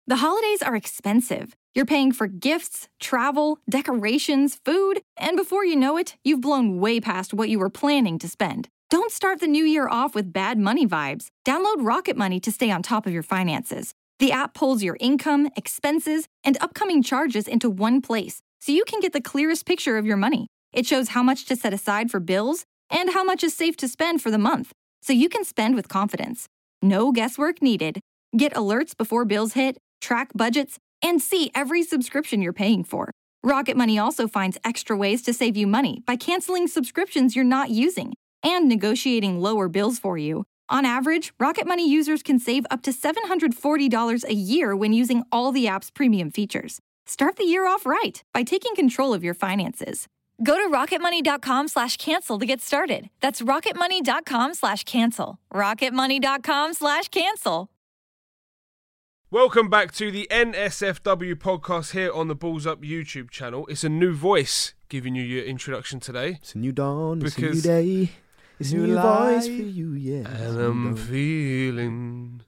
The holidays are expensive. You're paying for gifts, travel, decorations, food, and before you know it, you've blown way past what you were planning to spend. Don't start the new year off with bad money vibes. Download Rocket Money to stay on top of your finances. The app pulls your income, expenses, and upcoming charges into one place, so you can get the clearest picture of your money. It shows how much to set aside for bills and how much is safe to spend for the month, so you can spend with confidence. No guesswork needed. Get alerts before bills hit, track budgets, and see every subscription you're paying for. Rocket Money also finds extra ways to save you money by canceling subscriptions you're not using and negotiating lower bills for you. On average, Rocket Money users can save up to $740 a year when using all the app's premium features. Start the year off right by taking control of your finances. Go to rocketmoney.com/cancel to get started. That's rocketmoney.com/cancel. rocketmoney.com/cancel. Welcome back to the NSFW podcast here on the Balls Up YouTube channel. It's a new voice giving you your introduction today. It's a new dawn, it's a new day. It's a new voice for you, yeah. And I'm feeling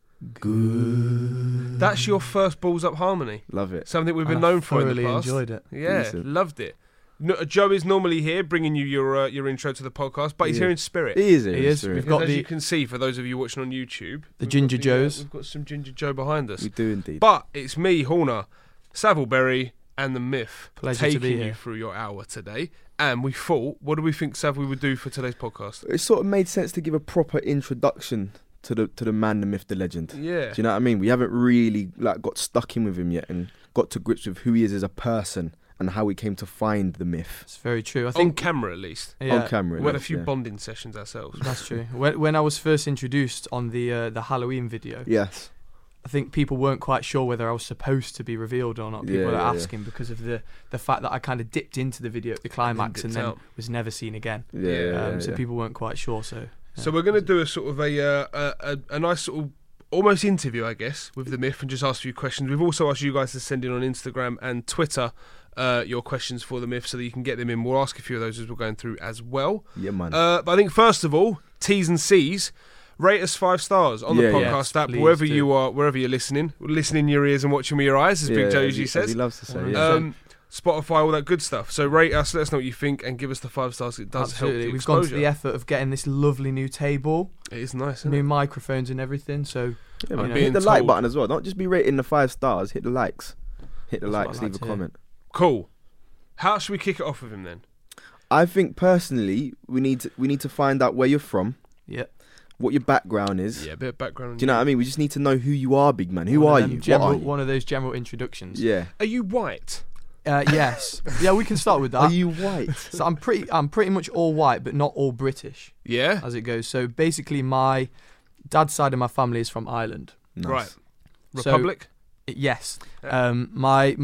good. That's your first Balls Up harmony. Love it. Something we've been known for in the past. Enjoyed it. Yeah, loved it. Joe is normally here bringing you your intro to the podcast, but he's here in spirit. He is here He in is. spirit. We've got As the you can see, for those of you watching on YouTube, the Ginger Joes. We've got some Ginger Joe behind us. We do indeed. But it's me, Horner, Savile Berry, and the Myth Pleasure to be taking here. you through your hour today. And we thought, what do we think Savile would do for today's podcast? It sort of made sense to give a proper introduction to the man, the myth, the legend. Yeah. Do you know what I mean? We haven't really got stuck in with him yet and got to grips with who he is as a person and how we came to find the myth. It's very true. I On think camera, at least. yeah, On camera. We had a yes, few yeah. bonding sessions ourselves. that's true. When I was first introduced on the Halloween video, Yes. I think people weren't quite sure whether I was supposed to be revealed or not. People were asking because of the fact that I kind of dipped into the video at the climax and then was never seen again. So people weren't quite sure. So we're going to do a sort of a nice sort of almost interview, I guess, with the Myth and just ask a few questions. We've also asked you guys to send in on Instagram and Twitter your questions for the Myth so that you can get them in. We'll ask a few of those as we're going through as well. Yeah, man. But I think first of all, T's and C's. Rate us 5 stars on the podcast app, wherever you are, wherever you're listening. Listen in your ears and watching with your eyes, as Big Joe usually says. He loves to say. Yeah. Spotify, all that good stuff. So rate us, let us know what you think, and give us the 5 stars. It does help the We've exposure. gone to the effort of getting this lovely new table, It is nice, isn't new it? microphones and everything. So Yeah, man. I'm Hit the being like told. button as well. Don't just be rating the 5 stars. Hit the likes. Hit the That's what likes. I Leave like a to hear. comment. Cool. How should we kick it off with him then? I think personally, we need to find out where you're from, yeah, what your background is. Yeah, a bit of background. Do you know what I mean? We just need to know who you are, big man. Who are you? What are you? One of those general introductions. Yeah. Are you white? Yes. Yeah, we can start with that. Are you white? So I'm pretty much all white, but not all British, Yeah. as it goes. So basically, my dad's side of my family is from Ireland. Nice. Right. So- Republic? Yes. Yeah. My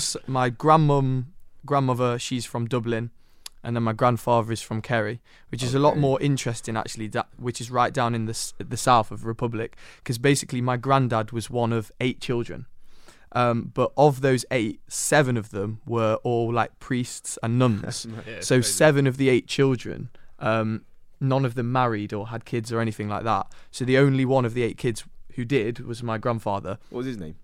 grandmother, she's from Dublin, and then my grandfather is from Kerry, which is a lot Okay. more interesting actually. Which is right down in the south of Republic, because basically my granddad was one of 8 children. But of those 8, 7 of them were all like priests and nuns. Yeah, it's So crazy. 7 of the 8 children, none of them married or had kids or anything like that. So the only one of the 8 kids who did was my grandfather. What was his name?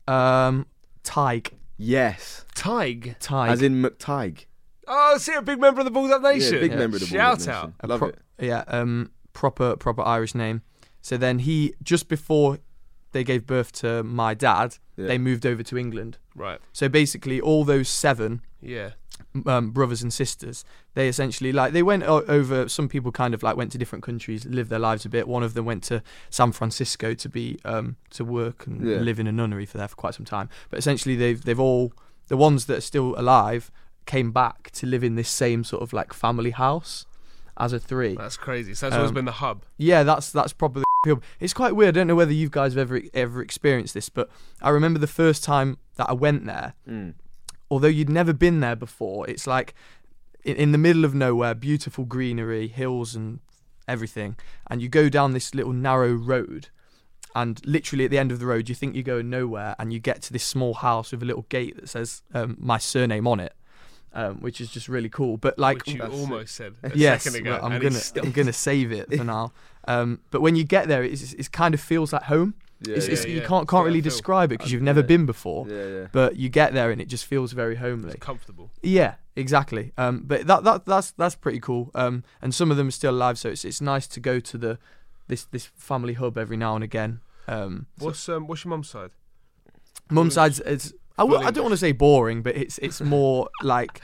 Tig. Yes. Tig. As in McTighe. Oh, see, a big member of the Balls Up Nation. Yeah, big member of the Shout Balls Up out. Nation. Love it. Yeah, proper Irish name. So then he, just before they gave birth to my dad, they moved over to England. Right. So basically all those 7 Yeah. brothers and sisters, they essentially they went over. Some people kind of went to different countries, lived their lives a bit. One of them went to San Francisco to be to work and live in a nunnery for quite some time. But essentially they've all, the ones that are still alive, came back to live in this same sort of family house as a 3. That's crazy. So that's always been the hub. Yeah, that's probably the hub. It's quite weird. I don't know whether you guys have ever experienced this, but I remember the first time that I went there. Although you'd never been there before, it's like in the middle of nowhere, beautiful greenery, hills and everything, and you go down this little narrow road, and literally at the end of the road you think you're going nowhere, and you get to this small house with a little gate that says my surname on it, which is just really cool. But Which you almost said a yes, second ago. well, and I'm gonna save it for now. But when you get there, it kind of feels like home. You can't really describe it because you've never been before. Yeah. But you get there and it just feels very homely. It's comfortable. Yeah, exactly. But that's pretty cool. And some of them are still alive, so it's nice to go to this family hub every now and again. What's your mum's side? Mum's side's I don't want to say boring, but it's more like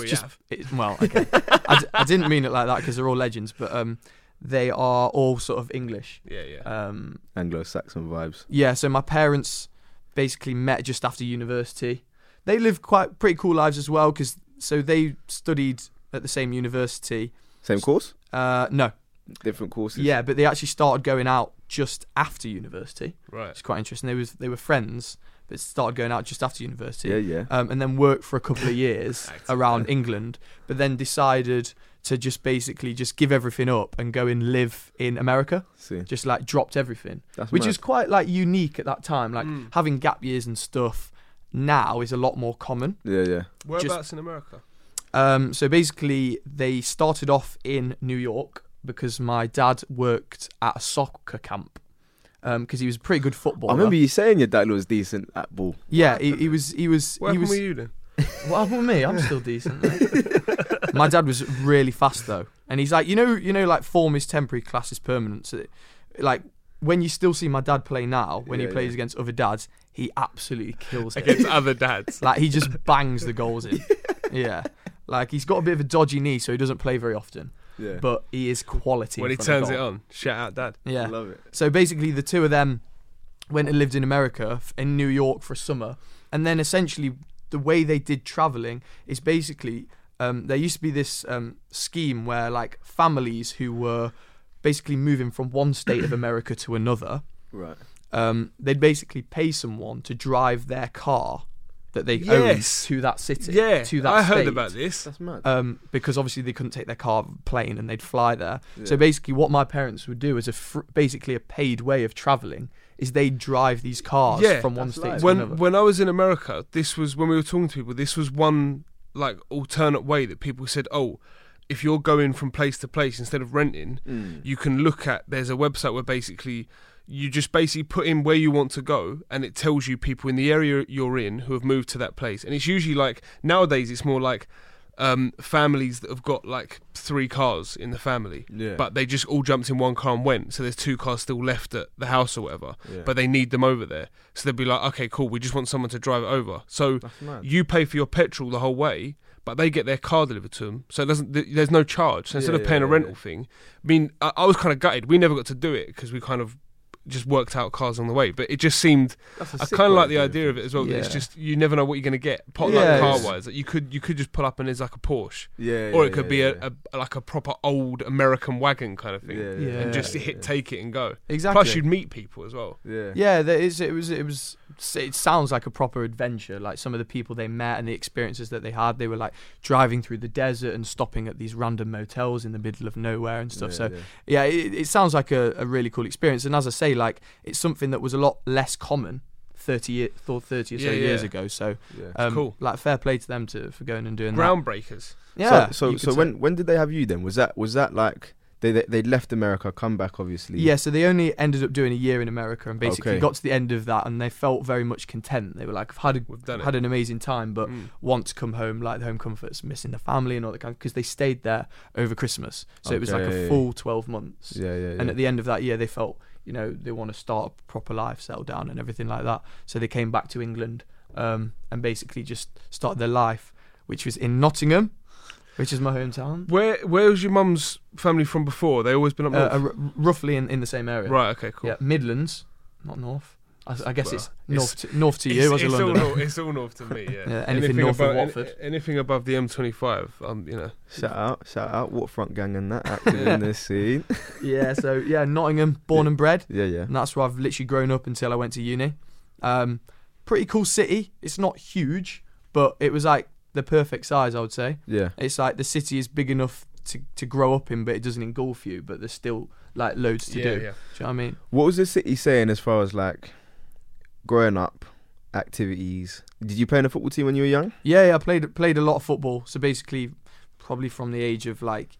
okay. I didn't mean it like that because they're all legends, but they are all sort of English. Yeah. Anglo-Saxon vibes. Yeah, so my parents basically met just after university. They lived pretty cool lives as well because they studied at the same university. Same course? No. Different courses? Yeah, but they actually started going out just after university. Right. It's quite interesting. They were friends, but started going out just after university. Yeah. And then worked for a couple of years around England, but then decided to just basically just give everything up and go and live in America. See. Just like dropped everything, That's which mad. is quite like unique at that time. Like having gap years and stuff now is a lot more common. Yeah. Whereabouts in America? So basically they started off in New York because my dad worked at a soccer camp. Because he was a pretty good footballer. I remember you saying your dad was decent at ball. Yeah, he was. What happened with you then? What happened with me? I'm still decent. My dad was really fast though, and he's like, you know, like form is temporary, class is permanent. So, like when you still see my dad play now, when he plays against other dads, he absolutely kills it. Against other dads. Like he just bangs the goals in. Yeah, like he's got a bit of a dodgy knee, so he doesn't play very often. Yeah. But he is quality. When he turns it on, shout out dad. Yeah. I love it. So basically the two of them went and lived in America, in New York for a summer. And then essentially the way they did travelling is basically, there used to be this scheme where like families who were basically moving from one state of America to another, Right. they'd basically pay someone to drive their car that they owned to that city. Yeah, to that I heard state. about this. That's mad. Because obviously they couldn't take their car plane and they'd fly there. Yeah. So basically what my parents would do as basically a paid way of travelling is they'd drive these cars from one state to another. When I was in America, this was, when we were talking to people, this was one like alternate way that people said, oh, if you're going from place to place instead of renting, you can look at, there's a website where basically you just basically put in where you want to go and it tells you people in the area you're in who have moved to that place. And it's usually like, nowadays it's more like families that have got like 3 cars in the family, but they just all jumped in one car and went, so there's 2 cars still left at the house or whatever, but they need them over there, so they'd be like, okay cool, we just want someone to drive it over, so you pay for your petrol the whole way, but they get their car delivered to them, so there's no charge. So instead of paying a rental thing, I mean, I was kind of gutted we never got to do it because we kind of just worked out cars on the way, but it just seemed, I kind of like the idea of it as well. That it's just, you never know what you're going to get. Like car wise, like you could just pull up and there's like a Porsche, or it could be a like a proper old American wagon kind of thing, and just take it and go. Exactly. Plus you'd meet people as well. It sounds like a proper adventure. Like some of the people they met and the experiences that they had, they were like driving through the desert and stopping at these random motels in the middle of nowhere and stuff. It sounds like a really cool experience. And as I say, like it's something that was a lot less common 30 or so years ago. So cool. Like fair play to them for going and doing groundbreakers. that. Yeah. So when did they have you then? Was that like they left America, come back obviously? Yeah, so they only ended up doing a year in America and basically got to the end of that and they felt very much content. They were like, I've had an amazing time, but want to come home, like the home comforts, missing the family and all that kind of, because they stayed there over Christmas. So it was like a full 12 months. And at the end of that year they felt, they want to start a proper life, settle down and everything like that. So they came back to England and basically just started their life, which was in Nottingham, which is my hometown. Where was your mum's family from before? They always been up north? Roughly in the same area. Right, okay, cool. Yeah, Midlands, not north. I guess it's north to you as a Londoner. It's all north to me, yeah. Anything north of Watford. Anything above the M25, Shout out, Waterfront gang and that active in this scene. Nottingham, born and bred. Yeah. And that's where I've literally grown up until I went to uni. Pretty cool city. It's not huge, but it was like the perfect size, I would say. Yeah. It's like the city is big enough to grow up in, but it doesn't engulf you, but there's still like loads to do. Yeah. Do you know what I mean? What was the city saying as far as like growing up, activities? Did you play in a football team when you were young? Yeah, I played a lot of football. So basically, probably from the age of like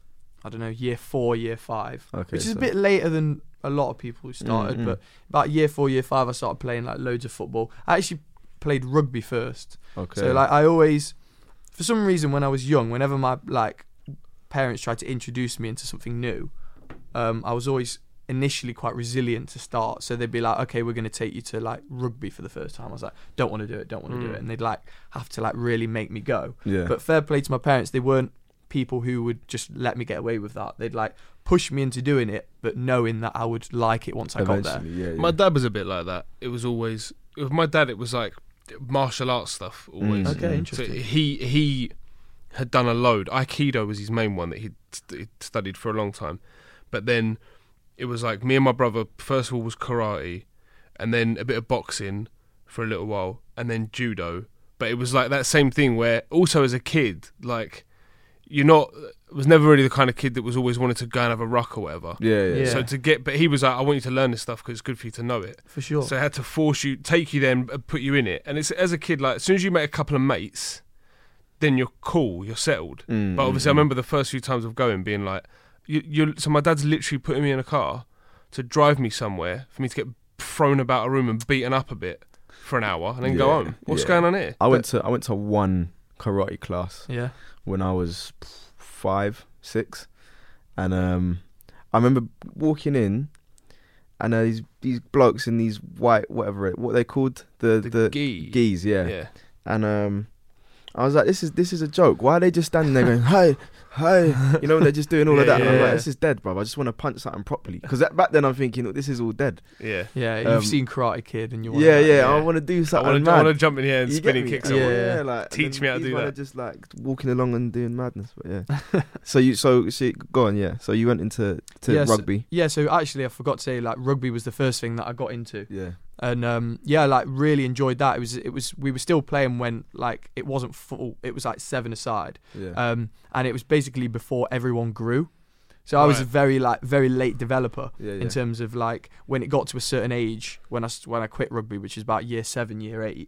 I don't know, year 4, year 5, Okay, which is a so- bit later than a lot of people who started. Mm-mm. But about year 4, year 5, I started playing like loads of football. I actually played rugby first. Okay. So like I always, for some reason, when I was young, whenever my like parents tried to introduce me into something new, I was always initially quite resilient to start. So they'd be like, okay, we're going to take you to like rugby for the first time. I was like, don't want to do it, and they'd like have to like really make me go. Yeah. But fair play to my parents, they weren't people who would just let me get away with that. They'd like push me into doing it, but knowing that I would like it once I got there. Eventually, yeah. My dad was a bit like that. It was always with my dad. It was like martial arts stuff always. Mm. Okay, Mm. interesting. So he had done a load. Aikido was his main one that he'd studied for a long time, but then it was like me and my brother. First of all was karate, and then a bit of boxing for a little while, and then judo. But it was like that same thing where also as a kid, like was never really the kind of kid that was always wanted to go and have a ruck or whatever. Yeah. So but he was like, I want you to learn this stuff because it's good for you to know it. For sure. So I had to take you there and put you in it. And it's as a kid, like as soon as you make a couple of mates, then you're cool, you're settled. Mm, But obviously, I remember the first few times of going, being like, so my dad's literally putting me in a car to drive me somewhere for me to get thrown about a room and beaten up a bit for an hour and then go home. What's going on here? I went to one karate class Yeah. when I was 5, 6, and I remember walking in, and these blokes in these white what they called the gi. gis, Yeah. and I was like, this is a joke. Why are they just standing there going, hey, you know, they're just doing all of that. And I'm like, this is dead, bro. I just want to punch something properly. Because back then I'm thinking, look, this is all dead. Yeah. Yeah, you've seen Karate Kid and you want I want to do something I mad. want to jump in here and You spinning get me? kicks. Someone. Yeah. like, Teach me how to do that. Just like walking along and doing madness, but yeah. so go on, yeah. So you went into rugby. So actually I forgot to say, like, rugby was the first thing that I got into. Yeah. And like really enjoyed that. It was we were still playing when like it wasn't full. It was like 7-a-side. Yeah. And it was basically before everyone grew. So I was a very late developer in terms of like when it got to a certain age when I quit rugby, which is about year 7, year 8,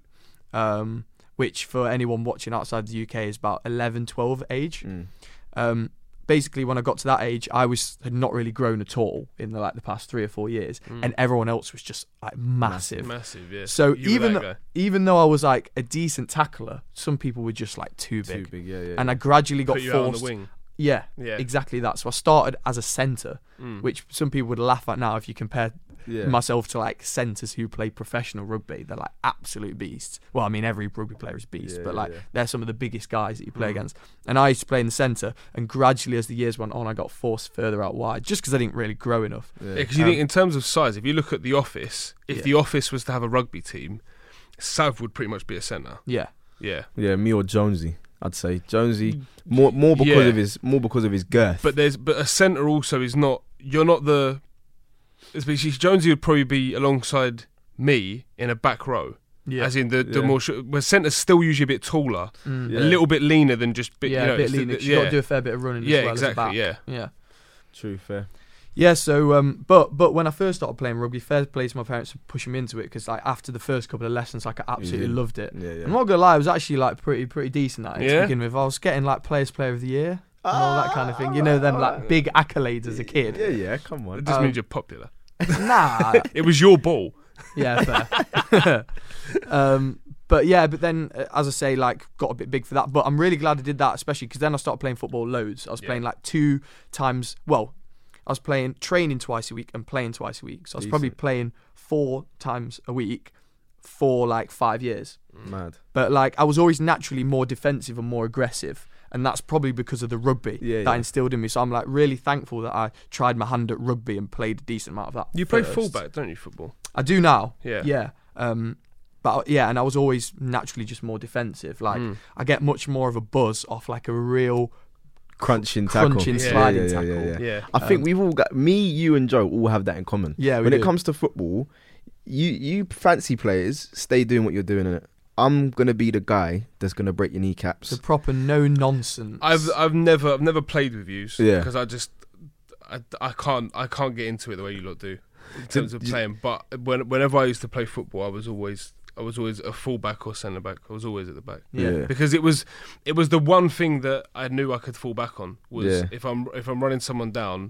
which for anyone watching outside the UK is about 11, 12 age. Basically, when I got to that age, I had not really grown at all in the past 3 or 4 years, and everyone else was just like massive. Massive, yeah. So even though I was like a decent tackler, some people were just like too big. Yeah. And I gradually got Put you forced. out on the wing. Yeah, Yeah. exactly that. So I started as a centre, which some people would laugh at now if you compare myself to like centres who play professional rugby. They're like absolute beasts. Well, I mean, every rugby player is a beast, but like they're some of the biggest guys that you play against. And I used to play in the centre, and gradually as the years went on, I got forced further out wide just because I didn't really grow enough. Yeah, because you think in terms of size, if you look at The Office, if The Office was to have a rugby team, Sav would pretty much be a centre. Yeah. Yeah. Yeah, me or Jonesy. I'd say Jonesy more because of his girth. But a centre also is not. You're not the. Especially Jonesy would probably be alongside me in a back row. Yeah. As in the more. Where centre's still usually a bit taller, a little bit leaner than just. A bit leaner. You got to do a fair bit of running. Yeah, as well exactly. As a back. Yeah. True, fair. Yeah, so but when I first started playing rugby, fair play to my parents for pushing me into it, because like after the first couple of lessons, like I absolutely loved it. Yeah. I'm not gonna lie, I was actually like pretty decent at it to begin with. I was getting like player of the year and all that kind of thing. You know, them like big accolades as a kid. Yeah, come on. It just means you're popular. Nah. It was your ball. Yeah, fair. But then, as I say, like got a bit big for that. But I'm really glad I did that, especially because then I started playing football loads. I was playing like 2 times. Well, I was training twice a week and playing twice a week. So I was probably playing 4 times a week for like 5 years. Mad. But like I was always naturally more defensive and more aggressive. And that's probably because of the rugby that instilled in me. So I'm like really thankful that I tried my hand at rugby and played a decent amount of that. You play fullback, don't you, football? I do now. Yeah. Yeah. But yeah, and I was always naturally just more defensive. Like I get much more of a buzz off like a real crunching sliding tackle. Yeah. I think we've all got, me, you and Joe all have that in common. Yeah, when it comes to football, you fancy players, stay doing what you're doing in it. I'm gonna be the guy that's gonna break your kneecaps. The proper no nonsense. I've never played with you because I can't get into it the way you lot do in terms of playing. But whenever I used to play football, I was always I was always a full-back or centre-back. I was always at the back. Yeah. Because it was the one thing that I knew I could fall back on was if I'm running someone down,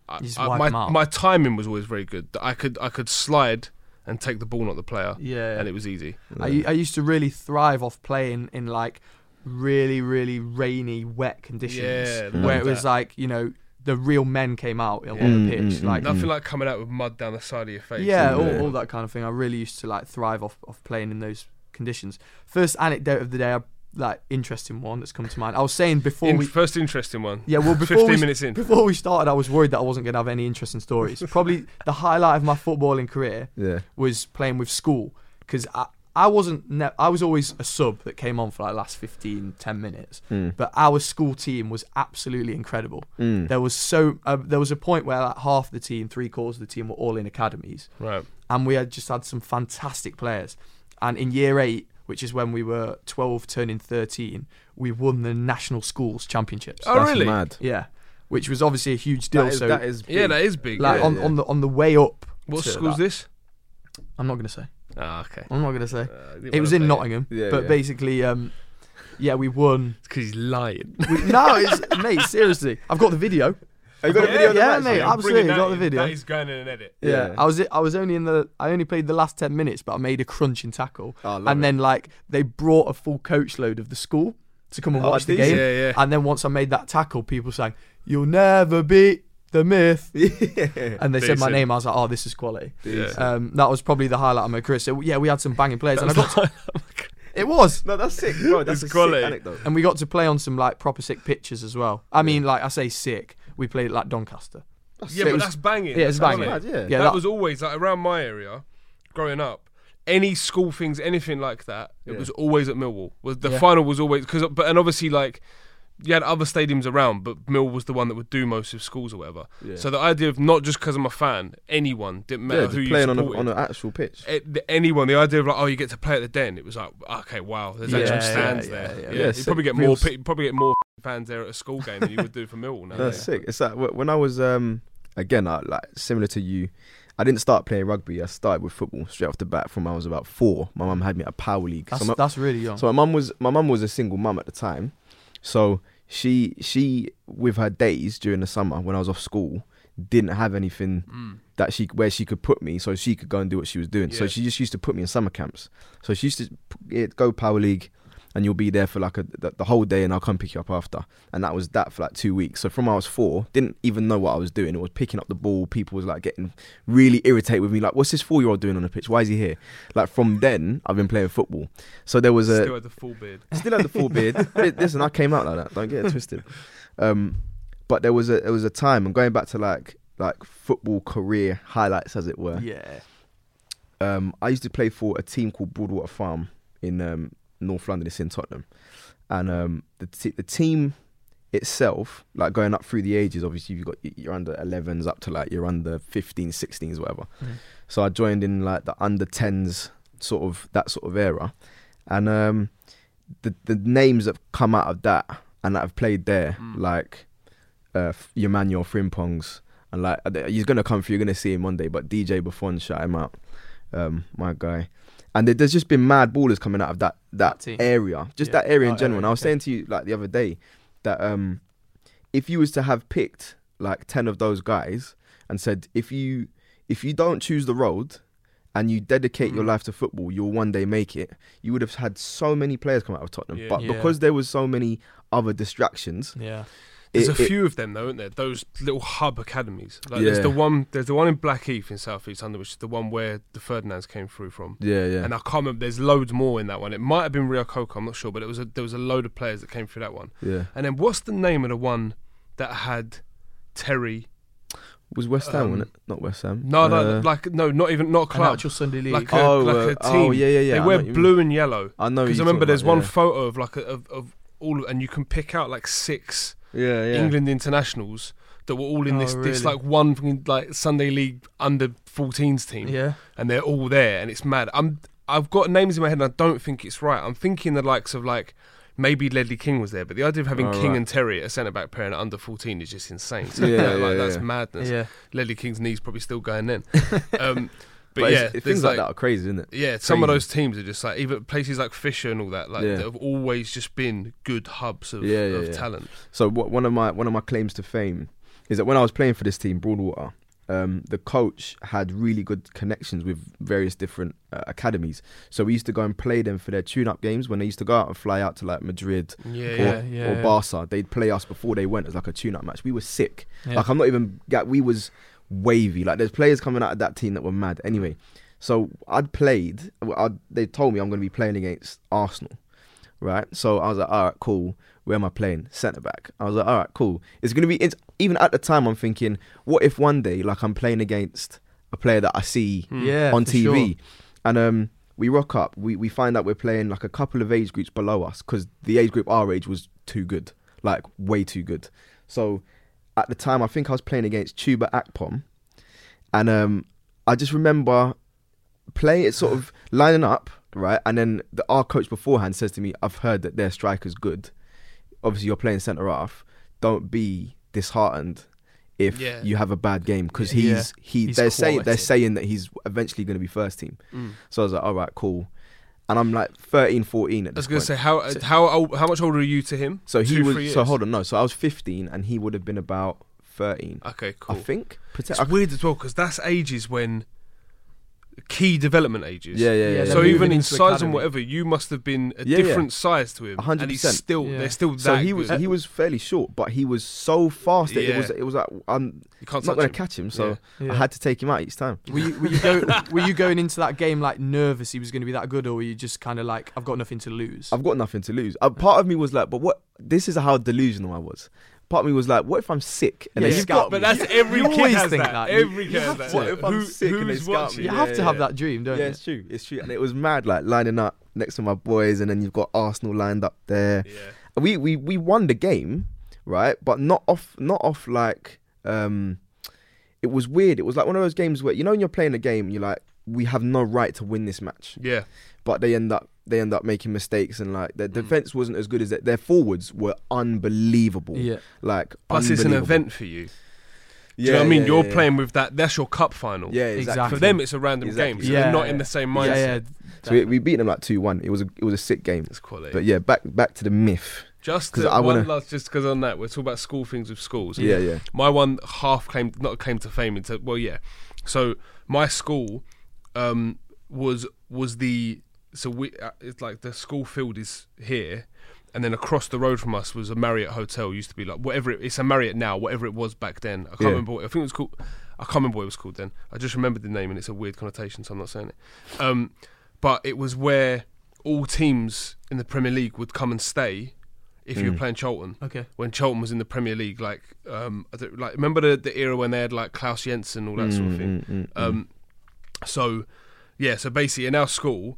my timing was always very good. That I could slide and take the ball, not the player. Yeah. And it was easy. I used to really thrive off playing in like really, really rainy, wet conditions, where it was like, you know, the real men came out on the pitch. Like nothing like coming out with mud down the side of your face. Yeah, all that kind of thing. I really used to like thrive off playing in those conditions. First anecdote of the day, interesting one that's come to mind. I was saying before first interesting one. Yeah, well, 15 minutes in. Before we started, I was worried that I wasn't going to have any interesting stories. Probably the highlight of my footballing career was playing with school, because I was always a sub that came on for like last 10 minutes. But our school team was absolutely incredible. There was a point where like half the team, 3/4 of the team were all in academies. Right. And we had some fantastic players. And in year 8, which is when we were 12 turning 13, we won the National Schools Championships. Oh, That's really? mad. Yeah. Which was obviously a huge deal. That is big. Yeah, that is big. Like on the way up. What school's this? I'm not going to say. Ah, okay. I'm not going to say. It was in Nottingham. But basically, we won. It's because he's lying. Mate, seriously. I've got the video. Have you got a video of the Yeah, match? mate, absolutely. Got the video. That is going in an edit. Yeah. I was only I only played the last 10 minutes, but I made a crunching tackle. Then like they brought a full coach load of the school to come and watch the game. Yeah. And then once I made that tackle, people sang, "You'll never beat the myth." And they said my name. I was like, "Oh, this is quality." Yeah. That was probably the highlight of my career. So we had some banging players. It was. No, that's sick, bro. That's a quality. sick anecdote. And we got to play on some like proper sick pitches as well. I mean, like I say sick. We played at like Doncaster. That's banging. Yeah, it's banging. Mad, yeah. That was always like around my area, growing up. Any school things, anything like that, it was always at Millwall. The final was always and obviously like you had other stadiums around, but Mill was the one that would do most of schools or whatever. Yeah. So the idea of not just because I'm a fan, anyone, didn't matter who you supported. Playing on an actual pitch. Anyone, the idea of like, you get to play at the Den, it was like, okay, wow, there's actual stands there. Yeah. You probably get more fans there at a school game than you would do for Millwall now. That's sick. It's like when I was again, like similar to you, I didn't start playing rugby. I started with football straight off the bat from when I was about 4. My mum had me at a power league. That's really young. So my mum was a single mum at the time. So she with her days during the summer when I was off school didn't have anything where she could put me so she could go and do what she was doing. So she just used to put me in summer camps. So she used to go power league, and you'll be there for like the whole day, and I'll come pick you up after. And that was that for like 2 weeks. So from I was 4, didn't even know what I was doing. It was picking up the ball. People was like getting really irritated with me. Like, what's this 4-year-old doing on the pitch? Why is he here? Like from then, I've been playing football. So there was still had the full beard. Still had the full beard. Listen, I came out like that. Don't get it twisted. But there was a time. I'm going back to like football career highlights, as it were. Yeah. I used to play for a team called Broadwater Farm in North London. It's in Tottenham, and the team itself, like going up through the ages, obviously you've got your under 11s up to like your under 15s, 16s, whatever. So I joined in like the under 10s, that sort of era, and the names that have come out of that and that have played there, like Emmanuel Frimpongs, and like he's gonna come through. You're gonna see him one day, but DJ Buffon, shout him out, my guy. And there's just been mad ballers coming out of that area, that area in general. And I was saying to you like the other day that if you was to have picked like 10 of those guys and said if you don't choose the road and you dedicate your life to football, you'll one day make it, you would have had so many players come out of Tottenham. But because there was so many other distractions, there's a few of them though, aren't there? Those little hub academies. Like there's the one in Blackheath in South East London, which is the one where the Ferdinands came through from. And I can't remember. There's loads more in that one. It might have been Rio Coco, I'm not sure, but there was a load of players that came through that one. Yeah. And then what's the name of the one that had Terry? Was West Ham, wasn't it? Not West Ham. No, not a club. Actual Sunday league. Like a team. They wear blue and yellow. I know. Because I remember there's one photo of like of all, and you can pick out like 6. England internationals that were all in this like one like Sunday League under 14s team, and they're all there, and it's mad. I've got names in my head, and I don't think it's right. I'm thinking the likes of like maybe Ledley King was there, but the idea of having King and Terry at a centre back pair and under 14 is just insane. So that's madness. Ledley King's knees probably still going then. But yeah, things like that are crazy, isn't it? Yeah, some of those teams are just like, even places like Fisher and all that, like that have always just been good hubs of talent. So one of my claims to fame is that when I was playing for this team, Broadwater, the coach had really good connections with various different academies. So we used to go and play them for their tune-up games when they used to go out and fly out to like Madrid or Barca. They'd play us before they went as like a tune-up match. We were sick. Yeah. Like I'm not even. We was wavy. Like there's players coming out of that team that were mad. Anyway, so they told me I'm going to be playing against Arsenal, right? So I was like, all right, cool. Where am I playing? Centre back. I was like, all right, cool. It's going to be, even at the time I'm thinking, what if one day like I'm playing against a player that I see on TV, sure. and we rock up, we find out we're playing like a couple of age groups below us because the age group our age was too good, like way too good. So at the time, I think I was playing against Chuba Akpom, and I just remember playing it, sort of lining up, right? And then our coach beforehand says to me, "I've heard that their striker's good. Obviously, you're playing centre half. Don't be disheartened if you have a bad game because they're saying that he's eventually going to be first team." So I was like, "All right, cool." And I'm like 13, 14 at this point. I was going to say, how much older are you to him? So he was. So hold on, no. So I was 15, and he would have been about 13. Okay, cool. I think. It's weird as well because that's ages when key development ages. Yeah. So even in size and whatever, you must have been a different size to him. 100%. And he's still, they're still that. So he was fairly short, but he was so fast that it was like I'm not going to catch him. So I had to take him out each time. Were you going into that game like nervous he was going to be that good, or were you just kind of like, I've got nothing to lose? I've got nothing to lose. Part of me was like, but what? This is how delusional I was. Part of me was like, what if I'm sick and they scout me? But that's every kid always has think that. Every kid has that. What if I'm sick and they scout me? You have to have that dream, don't you? Yeah, it's true. And it was mad, like lining up next to my boys, and then you've got Arsenal lined up there. Yeah. We won the game, right? But not off like it was weird. It was like one of those games where, you know, when you're playing a game, you're like, we have no right to win this match. Yeah. But they end up making mistakes, and like their defense wasn't as good as their forwards were unbelievable. Yeah. Like plus it's an event for you. Do you know what I mean? You're playing with that's your cup final. Yeah, exactly. For them it's a random game, so they're not in the same mindset. So we beat them like 2-1. It was a sick game. It's quality. But yeah, back to the myth. Just because on that, we're talking about school things with schools. Yeah. My one not a claim to fame. So my school was the. So it's like the school field is here, and then across the road from us was a Marriott hotel. Used to be like it's a Marriott now, whatever it was back then. I can't remember what, I think it was called. I can't remember what it was called then. I just remembered the name, and it's a weird connotation, so I'm not saying it. But it was where all teams in the Premier League would come and stay if you were playing Charlton. Okay. When Charlton was in the Premier League, remember the era when they had like Klaus Jensen, all that sort of thing. So basically in our school,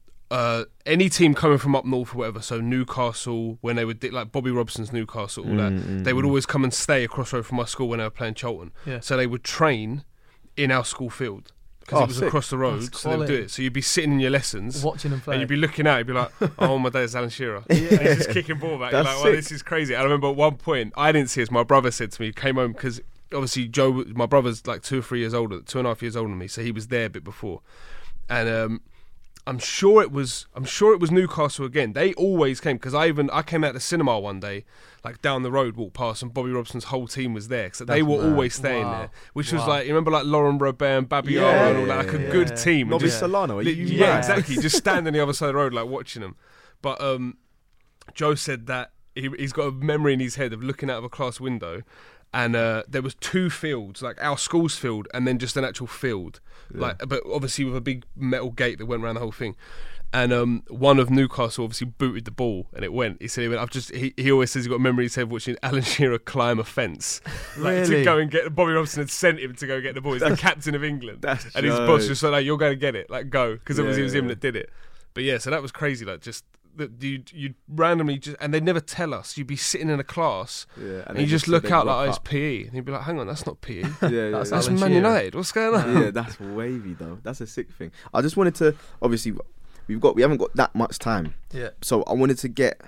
any team coming from up north or whatever, so Newcastle, when they would like Bobby Robson's Newcastle, all that, they would always come and stay across the road from my school when they were playing Charlton. Yeah. So they would train in our school field because it was across the road. So they would do it. So you'd be sitting in your lessons, watching them play, and you'd be looking out. You'd be like, "Oh my days, Alan Shearer!" And he's just kicking ball back. You're like, "Well, this is crazy." I remember at one point, I didn't see this. My brother said to me, came home because obviously Joe, my brother's like 2 or 3 years older, 2.5 years older than me, so he was there a bit before, and I'm sure it was Newcastle again. They always came because I came out the cinema one day, like down the road, walked past, and Bobby Robson's whole team was there because they were always staying there. Which was like, you remember like Lauren Robert and Babiara and all that, like a good team. Nobby Solano, exactly. Just standing the other side of the road, like watching them. But Joe said that he's got a memory in his head of looking out of a class window, and there was 2 fields, like our school's field and then just an actual field, but obviously with a big metal gate that went around the whole thing. And one of Newcastle obviously booted the ball and it went. He said he always says he got a memory in his head watching Alan Shearer climb a fence, like to go and get. Bobby Robson had sent him to go get the ball. He's the captain of England, and his boss just said, like, "You're going to get it, like go," because obviously it was him that did it. But yeah, so that was crazy, like just. You'd randomly and they'd never tell us. You'd be sitting in a class and you just look out like it's PE, and you'd be like, "Hang on, that's not PE. That's Man United. What's going on?" Yeah, that's wavy though. That's a sick thing. I just wanted to, obviously, we haven't got that much time. Yeah. So I wanted to get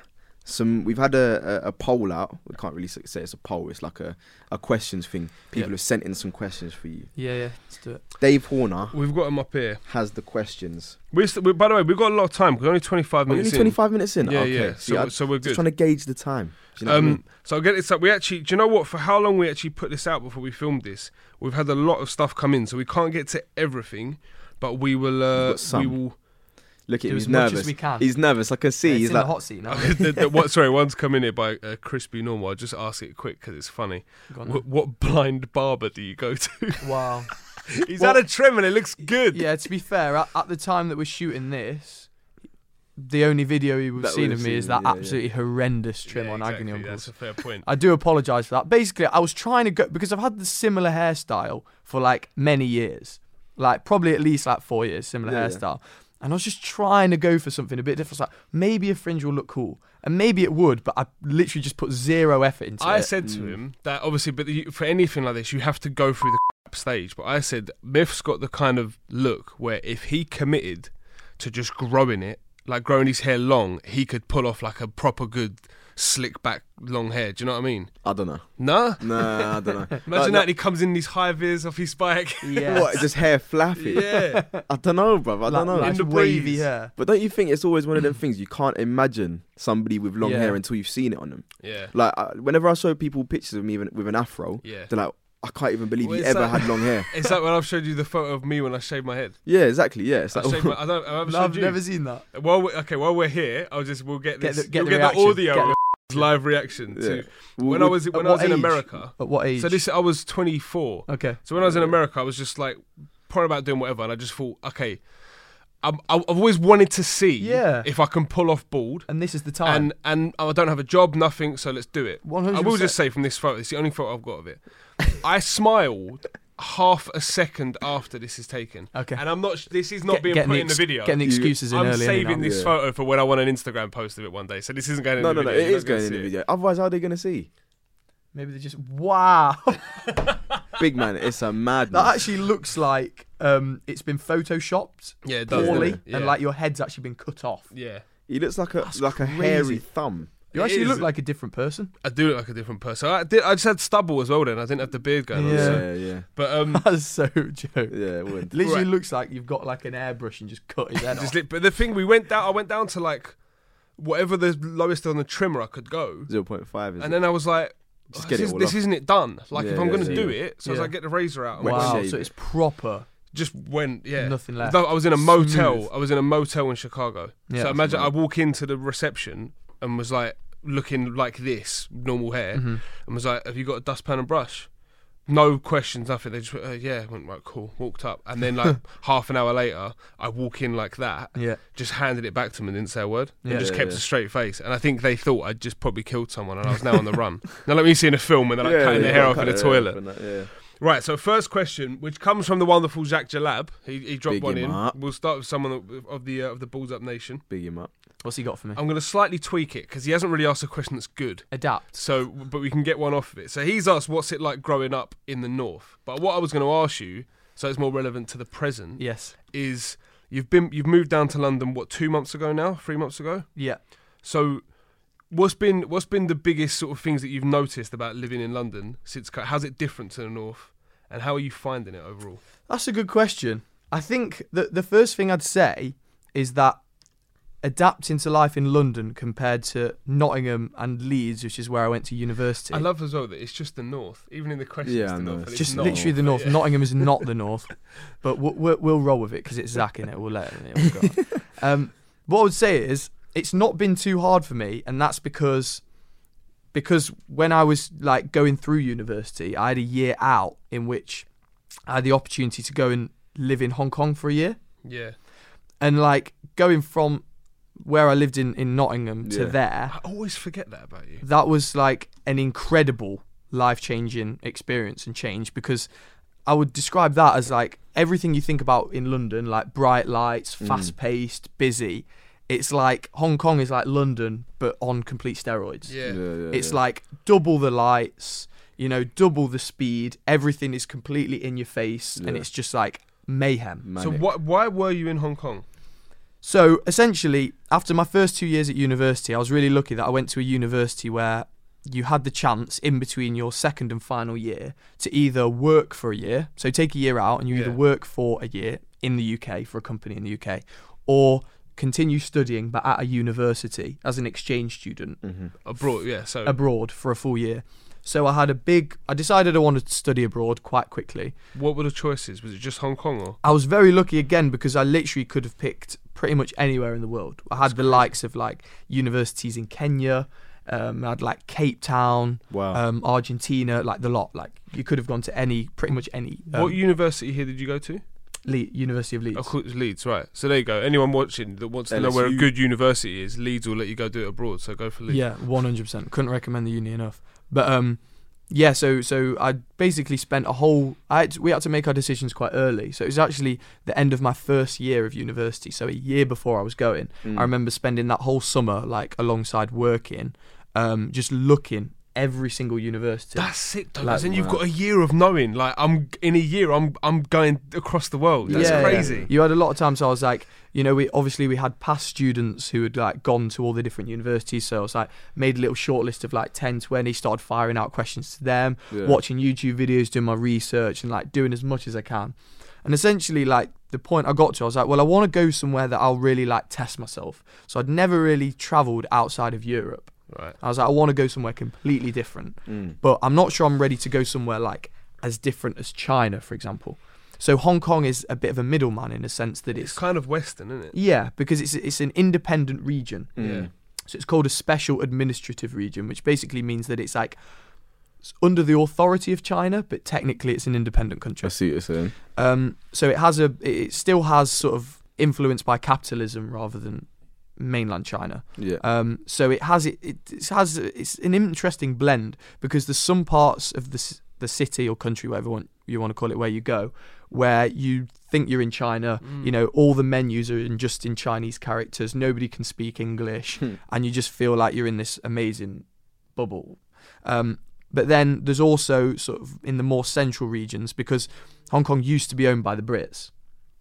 we've had a poll out. We can't really say it's a poll. It's like a questions thing. People have sent in some questions for you. Yeah, let's do it. Dave Horner We've got them up here. has the questions. By the way, we've got a lot of time. We're only 25 Only minutes 25 minutes in? Yeah, okay. yeah. So we're good. Just trying to gauge the time. Do you know what I mean? So I'll get this up. We actually, do you know what? For how long we actually put this out before we filmed this, we've had a lot of stuff come in, so we can't get to everything, but we will. got some. We will. Look at Do him. as He's much nervous. as we can. He's nervous. I can see. It's He's in like, the hot seat now. Sorry, one's come in here by Crispy Normal. I'll just ask it quick because it's funny. Go on then. What blind barber do you go to? Wow. He's had a trim and it looks good. Yeah, to be fair, at the time that we're shooting this, the only video we've That seen we've of me is seen, that yeah, absolutely horrendous trim Yeah, on exactly. Agony Uncles. That's a fair point. I do apologise for that. Basically, I was trying to go because I've had the similar hairstyle for like many years, like probably at least like 4 years, similar Yeah, yeah. hairstyle. And I was just trying to go for something a bit different. Like maybe a fringe will look cool, and maybe it would, but I literally just put zero effort into it. I said to him that obviously, but for anything like this, you have to go through the stage. But I said Myth's got the kind of look where if he committed to just growing it, like growing his hair long, he could pull off like a proper good slick back long hair. Do you know what I mean? I don't know. Nah. Nah, I don't know. Imagine that he comes in these high vis off his bike. Yeah. What? Just hair flappy? Yeah. I don't know, bruv. I don't know. in the wavy breeze. hair. But don't you think it's always one of them things you can't imagine somebody with long Yeah. hair until you've seen it on them? Yeah. Like whenever I show people pictures of me with an afro, Yeah. they're like, I can't even believe Well, you it's ever like- had long hair. It's like when I've showed you the photo of me when I shaved my head. Yeah, exactly. Yeah, it's I like, shaved my, I don't. I've No, I've you. never seen that. While we're here, we'll get Get this. the We'll get reaction. the audio Get the- live reaction to Yeah. when I was At in what age? America. At what age? So I was 24. Okay. So when I was in America, I was just like probably about doing whatever, and I just thought, okay, I've always wanted to see Yeah. if I can pull off bald, And this is the time. and I don't have a job, nothing, so let's do it. 100%. I will just say from this photo, it's the only photo I've got of it. I smiled half a second after this is taken. Okay. And I'm not. This is not being put in the video. Getting the excuses in I'm early. saving this Yeah. photo for when I want an Instagram post of it one day. So this isn't going in no, the no, video. it You're is not gonna going in the see it. video. Otherwise, how are they going to see? Maybe they just wow. Big man, it's a madness. That actually looks like it's been photoshopped Yeah, it does. poorly, doesn't it? and Yeah. like your head's actually been cut off. Yeah. He looks like That's a hairy crazy. thumb. You It actually is. look like a different person. I do look like a different person. I just had stubble as well then. I didn't have the beard going on. Yeah. So. Yeah. But That's so joke. Yeah, it would. Literally Right. looks like you've got like an airbrush and just cut his head off. but the thing I went down to like whatever the lowest on the trimmer I could go, 0.5 is and then I was like, Just oh, get it all this off. isn't it done? Like if Yeah, I'm yeah, going to yeah. do it, so I was Yeah. like, get the razor out. And Wet Wow, shave so it. it's proper. just went, yeah. Nothing left. I was in a motel. Smooth. I was in a motel in Chicago. Yeah. So imagine I walk into the reception and was like looking like this, normal hair, Mm-hmm. and was like, "Have you got a dustpan and brush?" No questions, nothing. They just went, yeah. I went, right, cool. Walked up, and then like half an hour later, I walk in like that. Yeah. Just handed it back to them and didn't say a word. Yeah. And just Yeah, kept yeah. a straight face. And I think they thought I'd just probably killed someone, and I was now on the run. Now like me seeing a film and they're like cutting their hair off in the toilet. Yeah. Right, so first question, which comes from the wonderful Jacques Jalab. He dropped Big one him in. up. We'll start with someone of the Balls Up Nation. Big him up. What's he got for me? I'm going to slightly tweak it because he hasn't really asked a question that's good. Adapt. So, but we can get one off of it. So he's asked, what's it like growing up in the north? But what I was going to ask you, so it's more relevant to the present, Yes. is you've moved down to London 2 months ago now, 3 months ago. Yeah. So, what's been the biggest sort of things that you've noticed about living in London since? How's it different to the north, and how are you finding it overall? That's a good question. I think that the first thing I'd say is that adapting to life in London compared to Nottingham and Leeds, which is where I went to university. I love as well that it's just the north, even in the question. Yeah, it's I the know. north. and It's just not. literally the north. Yeah. Nottingham is not the north, but we'll roll with it because it's Zach in it. We'll let it. Go. What I would say is it's not been too hard for me, and that's because when I was like going through university, I had a year out in which I had the opportunity to go and live in Hong Kong for a year, Yeah, and like going from where I lived in Nottingham to Yeah. there, I always forget that about you. that was like an incredible life-changing experience and change, because I would describe that as like everything you think about in London, like bright lights, fast-paced, busy. It's like Hong Kong is like London, but on complete steroids. Yeah. It's like double the lights, double the speed. Everything is completely in your face, and Yeah. it's just like mayhem. So Manic. why were you in Hong Kong? So essentially, after my first 2 years at university, I was really lucky that I went to a university where you had the chance in between your second and final year to either work for a year, so take a year out and you either work for a year in the UK for a company in the UK, or continue studying but at a university as an exchange student abroad for a full year. So I decided I wanted to study abroad quite quickly. What were the choices? Was it just Hong Kong or? I was very lucky again because I literally could have picked pretty much anywhere in the world. I had the likes of like universities in Kenya, I had like Cape Town, Argentina, like the lot. Like you could have gone to pretty much any. What university here did you go to? University of Leeds. Of course, Leeds, right. So there you go. Anyone watching that wants to know where a good university is, Leeds will let you go do it abroad, so go for Leeds. Yeah, 100%. Couldn't recommend the uni enough. But so I basically spent we had to make our decisions quite early. So it was actually the end of my first year of university, so a year before I was going. I remember spending that whole summer like alongside working, just looking every single university. That's sick though, because then you've got a year of knowing, like I'm going across the world. That's crazy. Yeah. You had a lot of time, so I was like, we had past students who had like gone to all the different universities, so I was like made a little short list of like 10, 20, started firing out questions to them, watching YouTube videos, doing my research and like doing as much as I can. And essentially like the point I got to, I was like, well, I want to go somewhere that I'll really like test myself. So I'd never really travelled outside of Europe. Right. I was like, I want to go somewhere completely different, but I'm not sure I'm ready to go somewhere like as different as China, for example. So Hong Kong is a bit of a middleman in a sense that it's kind of Western, isn't it? Yeah, because it's an independent region. Yeah. So it's called a special administrative region, which basically means that it's like it's under the authority of China, but technically it's an independent country. I see what you're saying. So it still has sort of influence by capitalism rather than mainland China. Yeah. So it's an interesting blend because there's some parts of the city or country, whatever you want to call it, where you go, where you think you're in China. All the menus are just in Chinese characters. Nobody can speak English, and you just feel like you're in this amazing bubble. But then there's also sort of in the more central regions, because Hong Kong used to be owned by the Brits,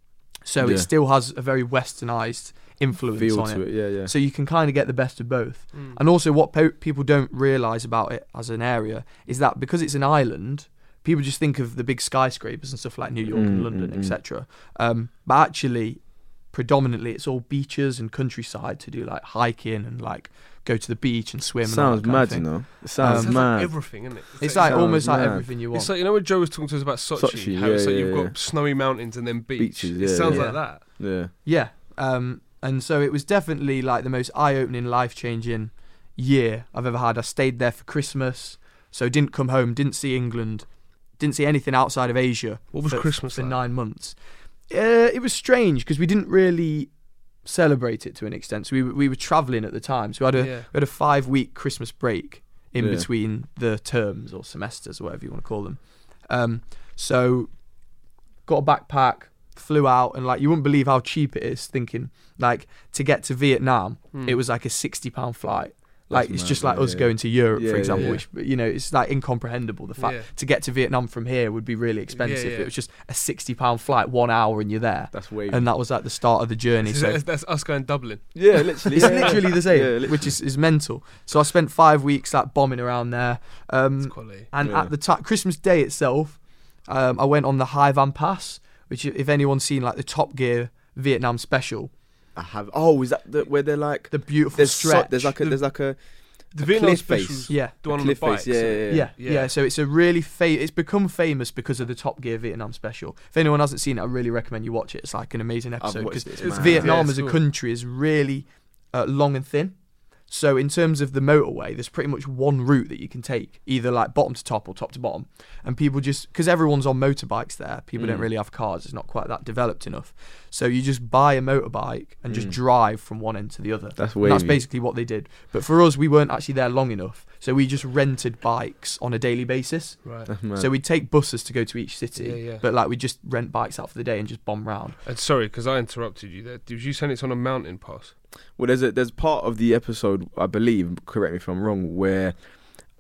so it still has a very westernized influence on it. Yeah. So you can kind of get the best of both. And also what people don't realise about it as an area is that because it's an island, people just think of the big skyscrapers and stuff like New York and London, etc. But actually, predominantly, it's all beaches and countryside to do like hiking and like go to the beach and swim. Sounds mad, you know. It sounds mad. Like everything, isn't it? It's like almost like everything you want. It's like, when Joe was talking to us about Sochi, how it's like you've got snowy mountains and then beaches. It sounds like that. Yeah. And so it was definitely like the most eye-opening, life-changing year I've ever had. I stayed there for Christmas, so didn't come home, didn't see England, didn't see anything outside of Asia. What was Christmas for like? 9 months? It was strange because we didn't really celebrate it to an extent. So we were travelling at the time, so we had a 5-week Christmas break in between the terms or semesters or whatever you want to call them. So got a backpack, flew out, and like you wouldn't believe how cheap it is. Thinking like to get to Vietnam, it was like a £60 flight. Like it's just like us going to Europe, for example, which it's like incomprehensible. The fact to get to Vietnam from here would be really expensive. It was just a £60 flight, 1 hour, and you're there. That's way. And that was like the start of the journey. So that's us going Dublin. Yeah, literally. It's literally the same, which is mental. So I spent 5 weeks like bombing around there. That's quality. And at the time, Christmas Day itself, I went on the Hai Van Pass, which if anyone's seen like the Top Gear Vietnam special. I have. Oh, is that where they're like the beautiful stretch? There's like a the Vietnam cliff specials, face. Yeah, the one on the bikes. Yeah. So it's a really it's become famous because of the Top Gear Vietnam special. If anyone hasn't seen it, I really recommend you watch it. It's like an amazing episode because Vietnam as a country is really long and thin. So in terms of the motorway, there's pretty much one route that you can take, either like bottom to top or top to bottom. And people just, because everyone's on motorbikes there, people don't really have cars. It's not quite that developed enough. So you just buy a motorbike and just drive from one end to the other. That's basically what they did. But for us, we weren't actually there long enough. So we just rented bikes on a daily basis. Right. So we'd take buses to go to each city. But like we'd just rent bikes out for the day and just bomb round. And sorry, because I interrupted you there. Did you say it's on a mountain pass? Well, there's part of the episode, I believe, correct me if I'm wrong, where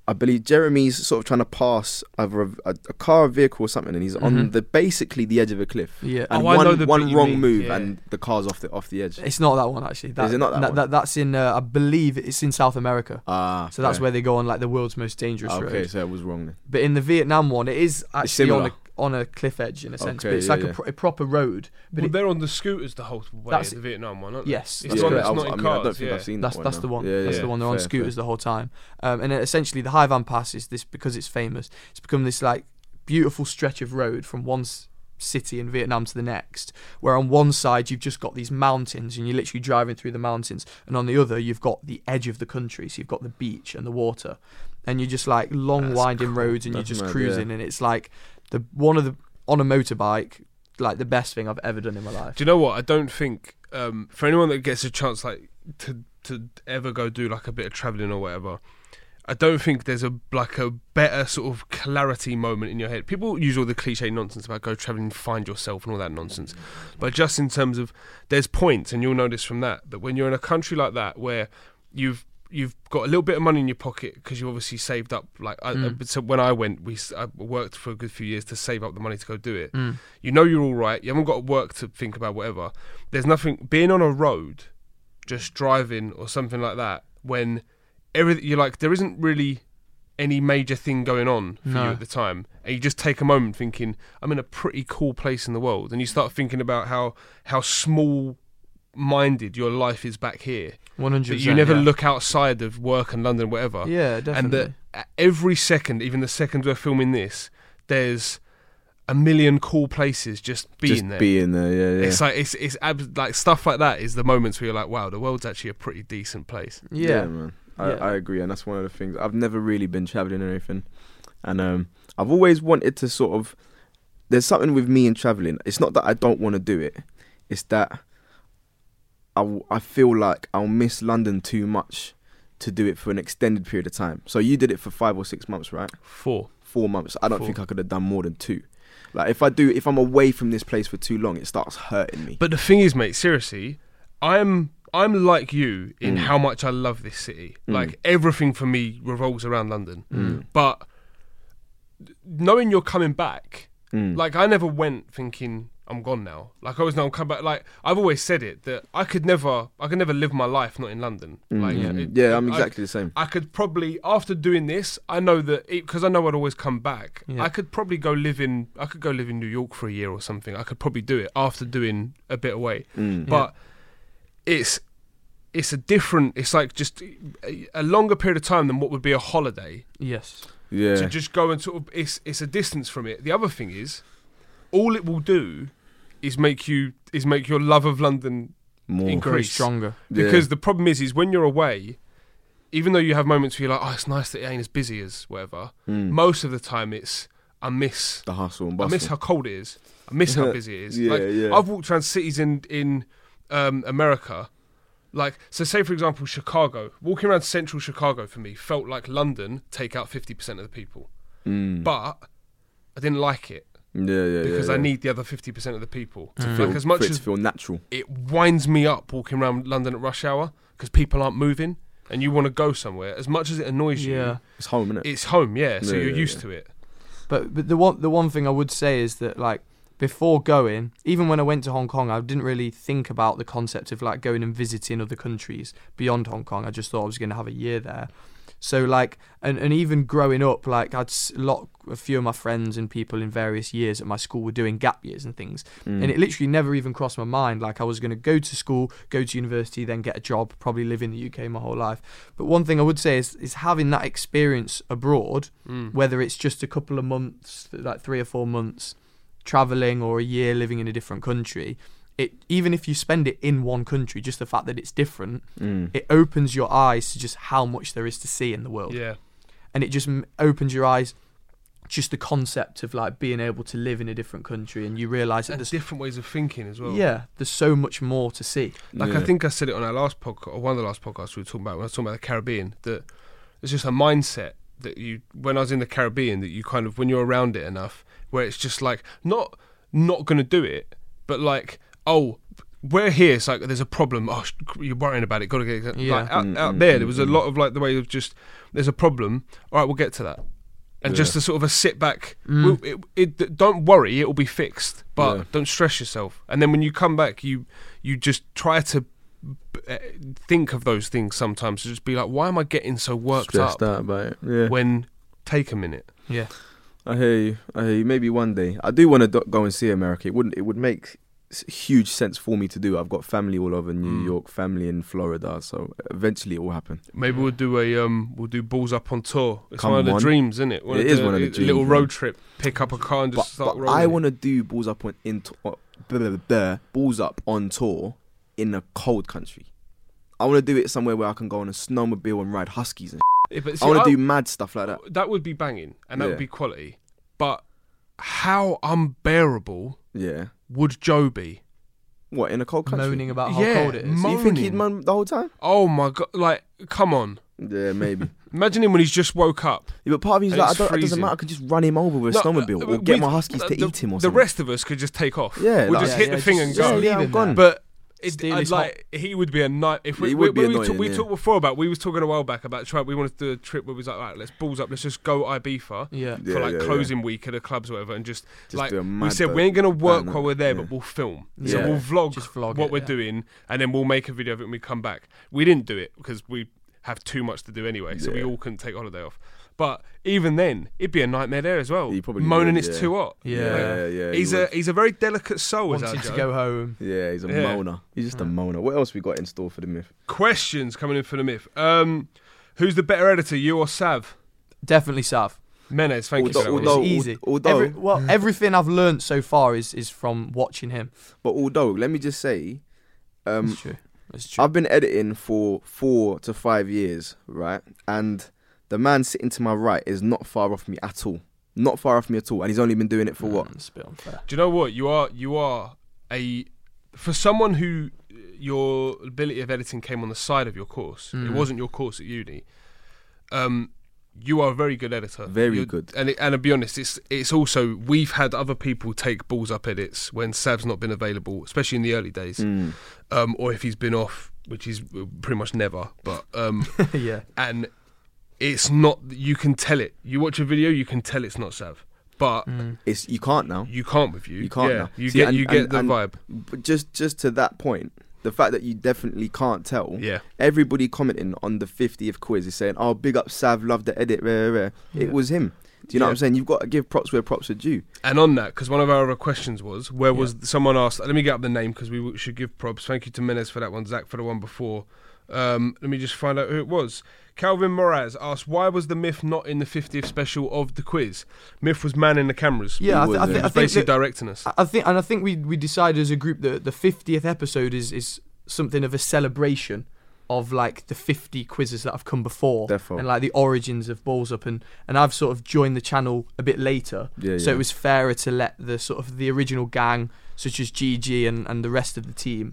I believe Jeremy's sort of trying to pass either a car, a vehicle, or something, and he's on basically the edge of a cliff. Yeah. And I know the one bit you wrong mean. move, Yeah. and the car's off the edge. It's not that one actually. Is it not that one? That's in I believe it's in South America. So that's fair. where they go on like the world's most dangerous road. Okay, so it was wrong then. But in the Vietnam one, it is actually similar. on a cliff edge in a sense. Okay, But it's yeah, like yeah. a proper road. But Well, they're on the scooters the whole way. That's- The Vietnam one, aren't they? Yes, It's that's not, correct. it's not in I cars. don't think I've seen that's that that's the one. Yeah, That's yeah. the one. They're on Fair, scooters fair. the whole time. And essentially, the Hai Van Pass is this because it's famous. It's become this like beautiful stretch of road from one city in Vietnam to the next, where on one side you've just got these mountains and you're literally driving through the mountains, and on the other you've got the edge of the country, so you've got the beach and the water, and you're just like long winding roads and you're That's just mad, cruising, yeah. and it's like on a motorbike, like the best thing I've ever done in my life. Do you know what? I don't think for anyone that gets a chance like to ever go do like a bit of travelling or whatever, I don't think there's a better sort of clarity moment in your head. People use all the cliche nonsense about go travelling and find yourself and all that nonsense, but just in terms of there's points, and you'll notice from that when you're in a country like that where you've got a little bit of money in your pocket because you obviously saved up. So when I went, I worked for a good few years to save up the money to go do it. You know you're all right. You haven't got work to think about, whatever. There's nothing being on a road, just driving or something like that when everything you're like there isn't really any major thing going on for you at the time, and you just take a moment thinking I'm in a pretty cool place in the world, and you start thinking about how small minded your life is back here. 100%. That you never look outside of work and London, whatever. Yeah, definitely. And that every second, even the seconds we're filming this, there's a million cool places just being there. Yeah. It's like it's like stuff like that is the moments where you're like, wow, the world's actually a pretty decent place. Yeah. Man. Yeah. I agree, and that's one of the things. I've never really been travelling or anything, and I've always wanted to sort of. There's something with me in travelling. It's not that I don't want to do it. It's that I feel like I'll miss London too much to do it for an extended period of time. So you did it for 5 or 6 months, right? 4 months. I don't 4. think I could have done more than 2. Like if I'm away from this place for too long, it starts hurting me. But the thing is, mate, seriously, I'm like you in how much I love this city. Like everything for me revolves around London. But knowing you're coming back, like I never went thinking I'm gone now. Like I always know I'm coming back. Like I've always said it that I could never live my life not in London. Like I'm exactly the same. I could probably after doing this, I know that because I know I'd always come back. Yeah. I could probably go live in New York for a year or something. I could probably do it after doing a bit away. But it's it's like just a longer period of time than what would be a holiday. Yes. Yeah. To just go and sort of it's a distance from it. The other thing is, all it will do is make your love of London More. increase Very stronger. because the problem is when you're away, even though you have moments where you're like, oh, it's nice that it ain't as busy as whatever. Most of the time it's I miss the hustle and I bustle. miss how cold it is. I miss how busy it is. Yeah, like yeah. I've walked around cities in America. Like, so say for example, Chicago. Walking around central Chicago for me felt like London take out 50% of the people. But I didn't like it because I need the other 50% of the people to feel, like as much for it as to feel natural. it winds me up walking around London at rush hour because people aren't moving and you want to go somewhere. As much as it annoys you, It's home, innit? it's home. Yeah, so Yeah, you're yeah, used yeah. to it. But the one thing I would say is that like before going, even when I went to Hong Kong, I didn't really think about the concept of like going and visiting other countries beyond Hong Kong. I just thought I was going to have a year there. So like, and even growing up, like a few of my friends and people in various years at my school were doing gap years and things, and it literally never even crossed my mind. Like I was going to go to school, go to university, then get a job, probably live in the UK my whole life. But one thing I would say is having that experience abroad, whether it's just a couple of months, like 3 or 4 months, traveling or a year living in a different country. Even if you spend it in one country, just the fact that it's different, it opens your eyes to just how much there is to see in the world. Yeah. And it just opens your eyes, just the concept of like being able to live in a different country, and you realise that And there's different ways of thinking as well. there's so much more to see. Like I think I said it on our last podcast, or one of the last podcasts we were talking about, when I was talking about the Caribbean, that it's just a mindset that when I was in the Caribbean, that you kind of, when you're around it enough, where it's just like, not going to do it, but like, oh, we're here, it's like there's a problem. Oh, you're worrying about it. Got to get it. Yeah. Like, out there was a lot of like the way of just there's a problem. All right, we'll get to that. And just a sort of a sit back. Don't worry, it will be fixed. But don't stress yourself. And then when you come back, you just try to think of those things sometimes. To just be like, why am I getting so worked Stressed up out about it. Yeah. when take a minute. Yeah. I hear you. Maybe one day. I do want to go and see America. It would make huge sense for me to do. I've got family all over New York, family in Florida, so eventually it will happen. Maybe we'll do Balls Up on tour. It's Come one of the on. dreams, isn't it? It is one of the A dreams, little man. road trip, pick up a car and just start But rolling. I want to do Balls Up Balls Up on tour in a cold country. I want to do it somewhere where I can go on a snowmobile and ride huskies and Yeah, but I see, want to do mad stuff like that. that would be banging and that Yeah. would be quality. But how unbearable Yeah. would Joe be? What, in a cold country? Moaning about how Yeah, cold it is. So you think he'd moaning. moan the whole time? Oh my god! Like, come on! Yeah, maybe. Imagine him when he's just woke up. Yeah, but part of me's And like, it's it doesn't freezing. matter. I could just run him over with a snowmobile or get my huskies to eat him or The something. rest of us could just take off. Yeah, we'll like- just hit the thing and just go. leave Yeah, him I'm gone. there. But Steal I'd his like he would be a night. If He would be we annoying, talked before about we was talking a while back about we wanted to do a trip where we was like, right, let's balls up, let's just go Ibiza Yeah. Yeah, for like yeah, closing week at the clubs or whatever, and just like do a we mad said, we ain't gonna work burn while up. we're there, Yeah. but we'll film. Yeah. So we'll vlog, Just vlog what it, we're yeah. doing, and then we'll make a video of it when we come back. We didn't do it because we have too much to do anyway, so we Yeah. all couldn't take holiday off. But even then, it'd be a nightmare there as well. He probably Moaning would, it's yeah. too hot. Yeah. Yeah. He's a very delicate soul. Is Wanting our to Joe. go home. Yeah, he's a Yeah. moaner. He's just a moaner. What else we got in store for the myth? Questions coming in for the myth. Who's the better editor, you or Sav? Definitely Sav. Menez, thank you for that one. although- It's easy. although- Everything I've learnt so far is from watching him. But although, let me just say, It's true. It's true. I've been editing for 4 to 5 years, right? And the man sitting to my right is not far off me at all. Not far off me at all. And he's only been doing it for what? It's a bit unfair. Do you know what? You are for someone who your ability of editing came on the side of your course. It wasn't your course at uni. You are a very good editor. Very good. And to be honest, it's also we've had other people take balls up edits when Sav's not been available, especially in the early days, or if he's been off, which is pretty much never. But Yeah. and it's not. You can tell it. You watch a video, you can tell it's not Sav. But You can't now. you can't with you. You can't yeah, now. You See, get and- you get and- the and- vibe. But just to that point, the fact that you definitely can't tell. Yeah. Everybody commenting on the 50th quiz is saying, "Oh, big up Sav, love the edit." Rare, rare. Yeah. It was him. Do you know Yeah. what I'm saying? You've got to give props where props are due. And on that, because one of our other questions was, where was someone asked? Let me get up the name because we should give props. Thank you to Menez for that one, Zach for the one before. Let me just find out who it was. Calvin Moraz asked, why was the Myth not in the 50th special of the quiz? Myth was manning the cameras. Yeah, He was, I yeah. think Basically that- directing us. I think we decided as a group that the 50th episode is something of a celebration of like the 50 quizzes that have come before Defo. and like the origins of Balls Up, and I've sort of joined the channel a bit later, Yeah, so yeah. it was fairer to let the sort of the original gang such as GG and the rest of the team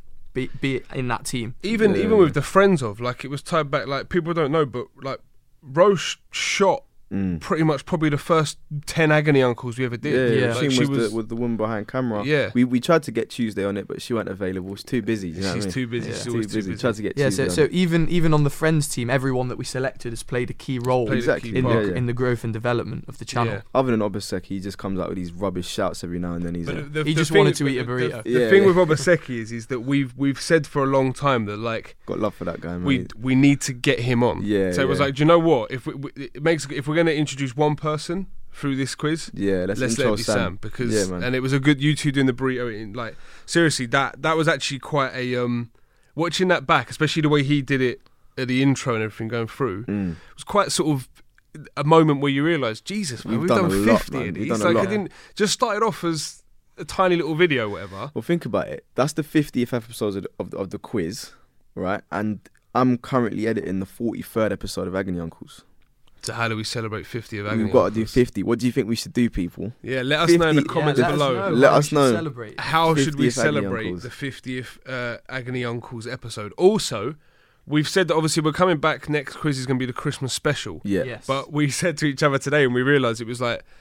be in that team. Even Yeah. with the friends of, like, it was tied back, like, people don't know, but like Rose shot pretty much probably the first 10 Agony Uncles we ever did. Yeah, Yeah. Like, she she was the woman behind camera. Yeah. We tried to get Tuesday on it, but she wasn't available. She's too busy. You know what I she's mean? too busy. Yeah. She's Too always busy. too busy. Tried to get Yeah, Tuesday so on. even on the Friends team, everyone that we selected has played a key role Played a Exactly. key in part. Yeah, yeah. the growth and development of the channel. Yeah. Other than Obaseki, he just comes out with these rubbish shouts every now and then. He's But He just thing- wanted to eat a burrito. The Yeah, thing yeah. with Obaseki is that we've said for a long time that, like, got love for that guy, man. we need to get him on. Yeah, So it was yeah. like, do you know what? If we're going to introduce one person through this quiz, Yeah, let's let intro it be Sam, because Yeah, man. and it was a good, you two doing the burrito eating, like, seriously, that was actually quite a watching that back, especially the way he did it at the intro and everything going through. It was quite sort of a moment where you realise, Jesus, man, we've done a lot, 50 man. of We've these. done a Like, lot. it didn't just started off as a tiny little video, whatever. Well, think about it. That's the 50th episode of the quiz, right? And I'm currently editing the 43rd episode of Agony Uncles. So how do we celebrate 50 of Agony We've got to do Uncles? 50. What do you think we should do, people? Yeah, let us know in the 50 comments let below. Us know Let how we us should know. Celebrate. How should we 50th Agony celebrate Uncles. the 50th Agony Uncles episode? Also, we've said that obviously we're coming back. Next quiz is going to be the Christmas special. Yeah. Yes. But we said to each other today, and we realised it was like,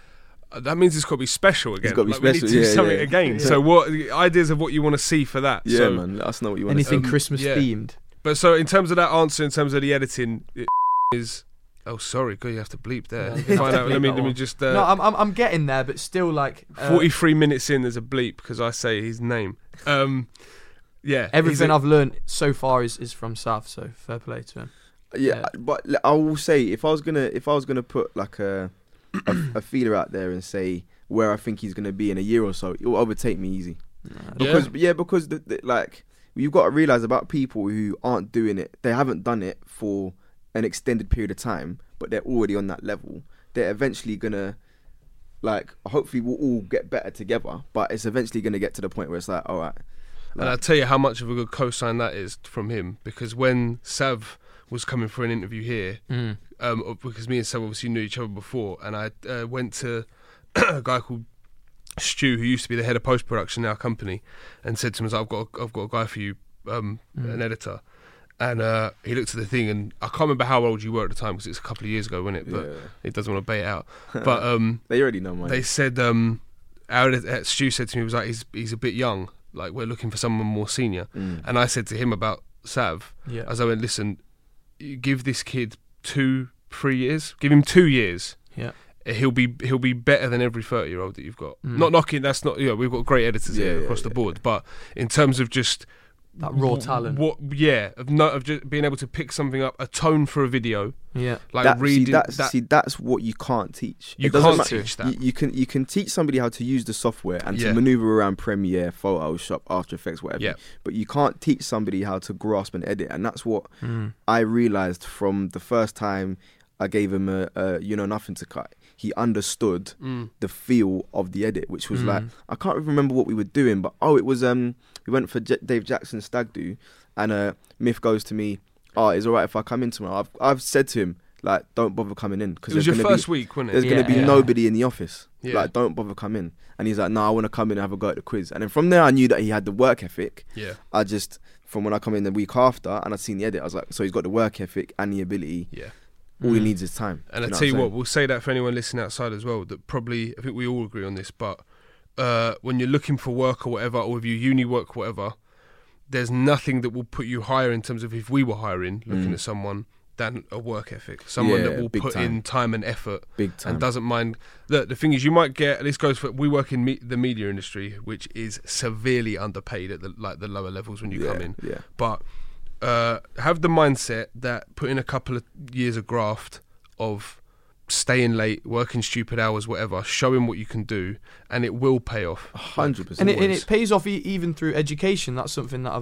That means it's got to be special again. It's got to be like, we need special, to do yeah, something yeah. again. Yeah. So what ideas of what you want to see for that? Yeah, so, man. Let us know what you want to see. Anything Christmas yeah. themed. But so in terms of that answer, in terms of the editing, it is. Oh, sorry, God, you have to bleep there. Yeah, Find out. bleep Let that me one. just. No, I'm getting there, but still like 43 minutes in, there's a bleep because I say his name. Yeah, everything I've learned so far is from Sav, so fair play to him. Yeah, but I will say if I was gonna put like a feeler out there and say where I think he's gonna be in a year or so, it will overtake me easy. Because like you've got to realize about people who aren't doing it, they haven't done it for an extended period of time, but they're already on that level. They're eventually gonna, like, hopefully we'll all get better together, but it's eventually gonna get to the point where it's like, all right. And I'll tell you how much of a good cosign that is from him, because when Sav was coming for an interview here, because me and Sav obviously knew each other before, and I went to a guy called Stu, who used to be the head of post-production in our company, and said to him, I've got a guy for you, an editor. And he looked at the thing, and I can't remember how old you were at the time, because it's a couple of years ago, wasn't it? But he doesn't want to bait it out. But they already know mine. They said, Stu said to me, he was like, he's a bit young, like we're looking for someone more senior. And I said to him about Sav, as I went, listen, you give this kid 2-3 years, give him 2 years. Yeah. He'll be better than every 30-year-old that you've got. Not knocking, that's not, we've got great editors here across the board, but in terms of just that raw talent, of just being able to pick something up, a tone for a video, like reading. That's what you can't teach. You can't teach that. You can teach somebody how to use the software and to maneuver around Premiere, Photoshop, After Effects, whatever. Yeah. But you can't teach somebody how to grasp and edit, and that's what I realized from the first time I gave him a nothing to cut. He understood the feel of the edit, which was like, I can't even remember what we were doing, but it was we went for Dave Jackson's Stag Do, and Myth goes to me, it's alright if I come in tomorrow. I've said to him, like, don't bother coming in, because it was your first week, wasn't it? There's going to be nobody in the office. Yeah. Like, don't bother come in. And he's like, no, I want to come in and have a go at the quiz. And then from there, I knew that he had the work ethic. Yeah. I just, from when I come in the week after and I'd seen the edit, I was like, so he's got the work ethic and the ability. Yeah. All he needs is time. And I tell you what, we'll say that for anyone listening outside as well, that probably, I think we all agree on this, but when you're looking for work or whatever, or if you uni work or whatever, there's nothing that will put you higher in terms of if we were hiring, looking at someone, than a work ethic. Someone that will put in time and effort and doesn't mind. The thing is, you might get, this goes for, we work in the media industry, which is severely underpaid at the lower levels when you come in. Yeah. But have the mindset that put in a couple of years of graft of staying late, working stupid hours, whatever, showing what you can do, and it will pay off. 100%. And it pays off even through education. That's something that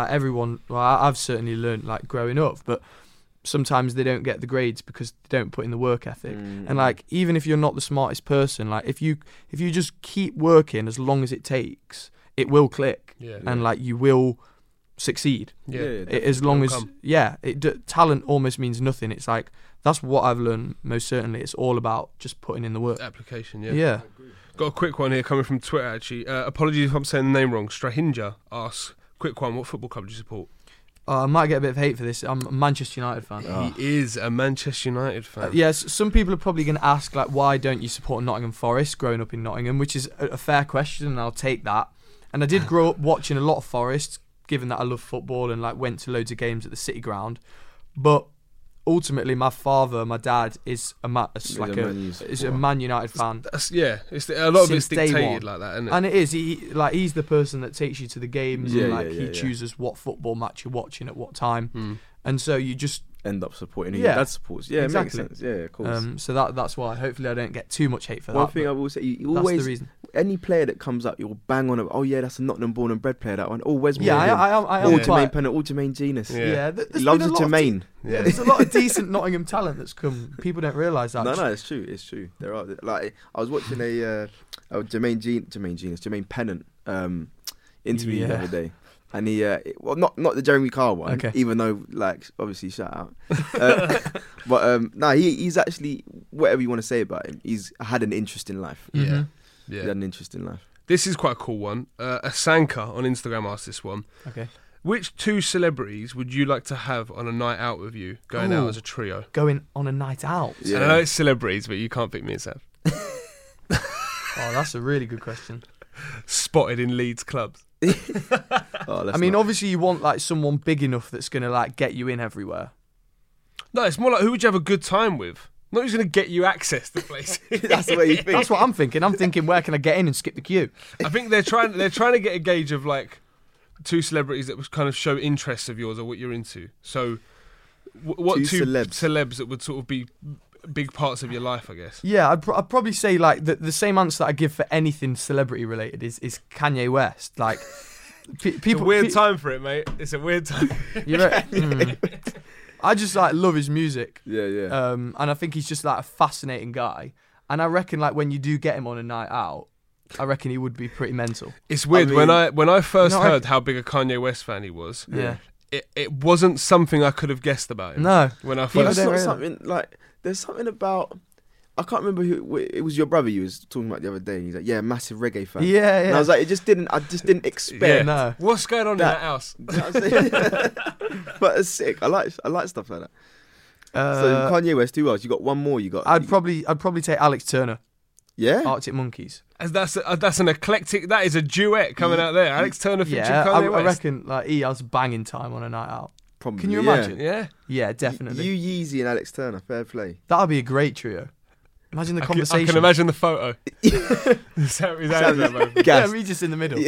I've certainly learned, like, growing up. But sometimes they don't get the grades because they don't put in the work ethic. And like, even if you're not the smartest person, like, if you just keep working as long as it takes, it will click. And like, you will succeed. As long as talent almost means nothing. It's like, that's what I've learned most certainly. It's all about just putting in the work. Application. Got a quick one here coming from Twitter, actually. Apologies if I'm saying the name wrong. Strahinja asks, quick one, what football club do you support? I might get a bit of hate for this. I'm a Manchester United fan. He is a Manchester United fan. Yes, some people are probably going to ask, like, why don't you support Nottingham Forest growing up in Nottingham, which is a fair question, and I'll take that. And I did grow up watching a lot of Forest, given that I love football and like went to loads of games at the City Ground. But ultimately, my dad is a Man United fan. It's a lot of it's dictated like that, isn't it? And it is. He's the person that takes you to the games, and he chooses what football match you're watching at what time, and so you just end up supporting who your dad supports. Yeah, exactly. It makes sense. Yeah, of course. So that's why. Hopefully, I don't get too much hate for that. One thing I will say, you always, that's the reason. Any player that comes up, you'll bang on. That's a Nottingham born and bred player. That one. Oh, Wes Morgan. Yeah, I am. All Jermaine Pennant. All Jermaine Genius. Yeah, he loves Jermaine. Yeah, there's a lot of decent Nottingham talent that's come. People don't realise that. No, it's true. It's true. There are, like, I was watching a Jermaine Pennant interview the other day, and he not the Jeremy Carr one, even though, like, obviously shout out, but he's actually, whatever you want to say about him, he's had an interesting life. He's had an interesting life. This is quite a cool one. Asanka on Instagram asked this one. Okay. Which two celebrities would you like to have on a night out with you, going out as a trio? Going on a night out? Yeah. And I know it's celebrities, but you can't pick me and Sam. Oh, that's a really good question. Spotted in Leeds clubs. I mean, obviously you want like someone big enough that's gonna like get you in everywhere. No, it's more like who would you have a good time with? Not who's going to get you access to places. that's the way you think. That's what I'm thinking. I'm thinking, where can I get in and skip the queue? I think they're trying to get a gauge of like two celebrities that would kind of show interests of yours or what you're into. So, what two celebs that would sort of be big parts of your life, I guess. Yeah, I'd probably say like the same answer that I give for anything celebrity related is Kanye West. Like, people. It's a weird time for it, mate. It's a weird time. You're right. I just like love his music. Yeah. And I think he's just like a fascinating guy. And I reckon like when you do get him on a night out, I reckon he would be pretty mental. It's weird. I mean, when I first heard how big a Kanye West fan he was, yeah, it wasn't something I could have guessed about him. No. When I first, that's not something like. There's something about. I can't remember who it was. Your brother you was talking about the other day. He's like, yeah, massive reggae fan. Yeah. And I was like, I just didn't expect. Yeah. No. What's going on in that house? But it's sick. I like stuff like that. So Kanye West, who else? You got one more. I'd probably take Alex Turner. Yeah. Arctic Monkeys. That's an eclectic. That is a duet coming out there. Alex Turner featuring Kanye West. I reckon like he has banging time on a night out. Probably. Can you imagine? Yeah. Yeah, definitely. You, Yeezy, and Alex Turner. Fair play. That'd be a great trio. Imagine the conversation. I can imagine the photo. Is that moment? Yeah, me just in the middle.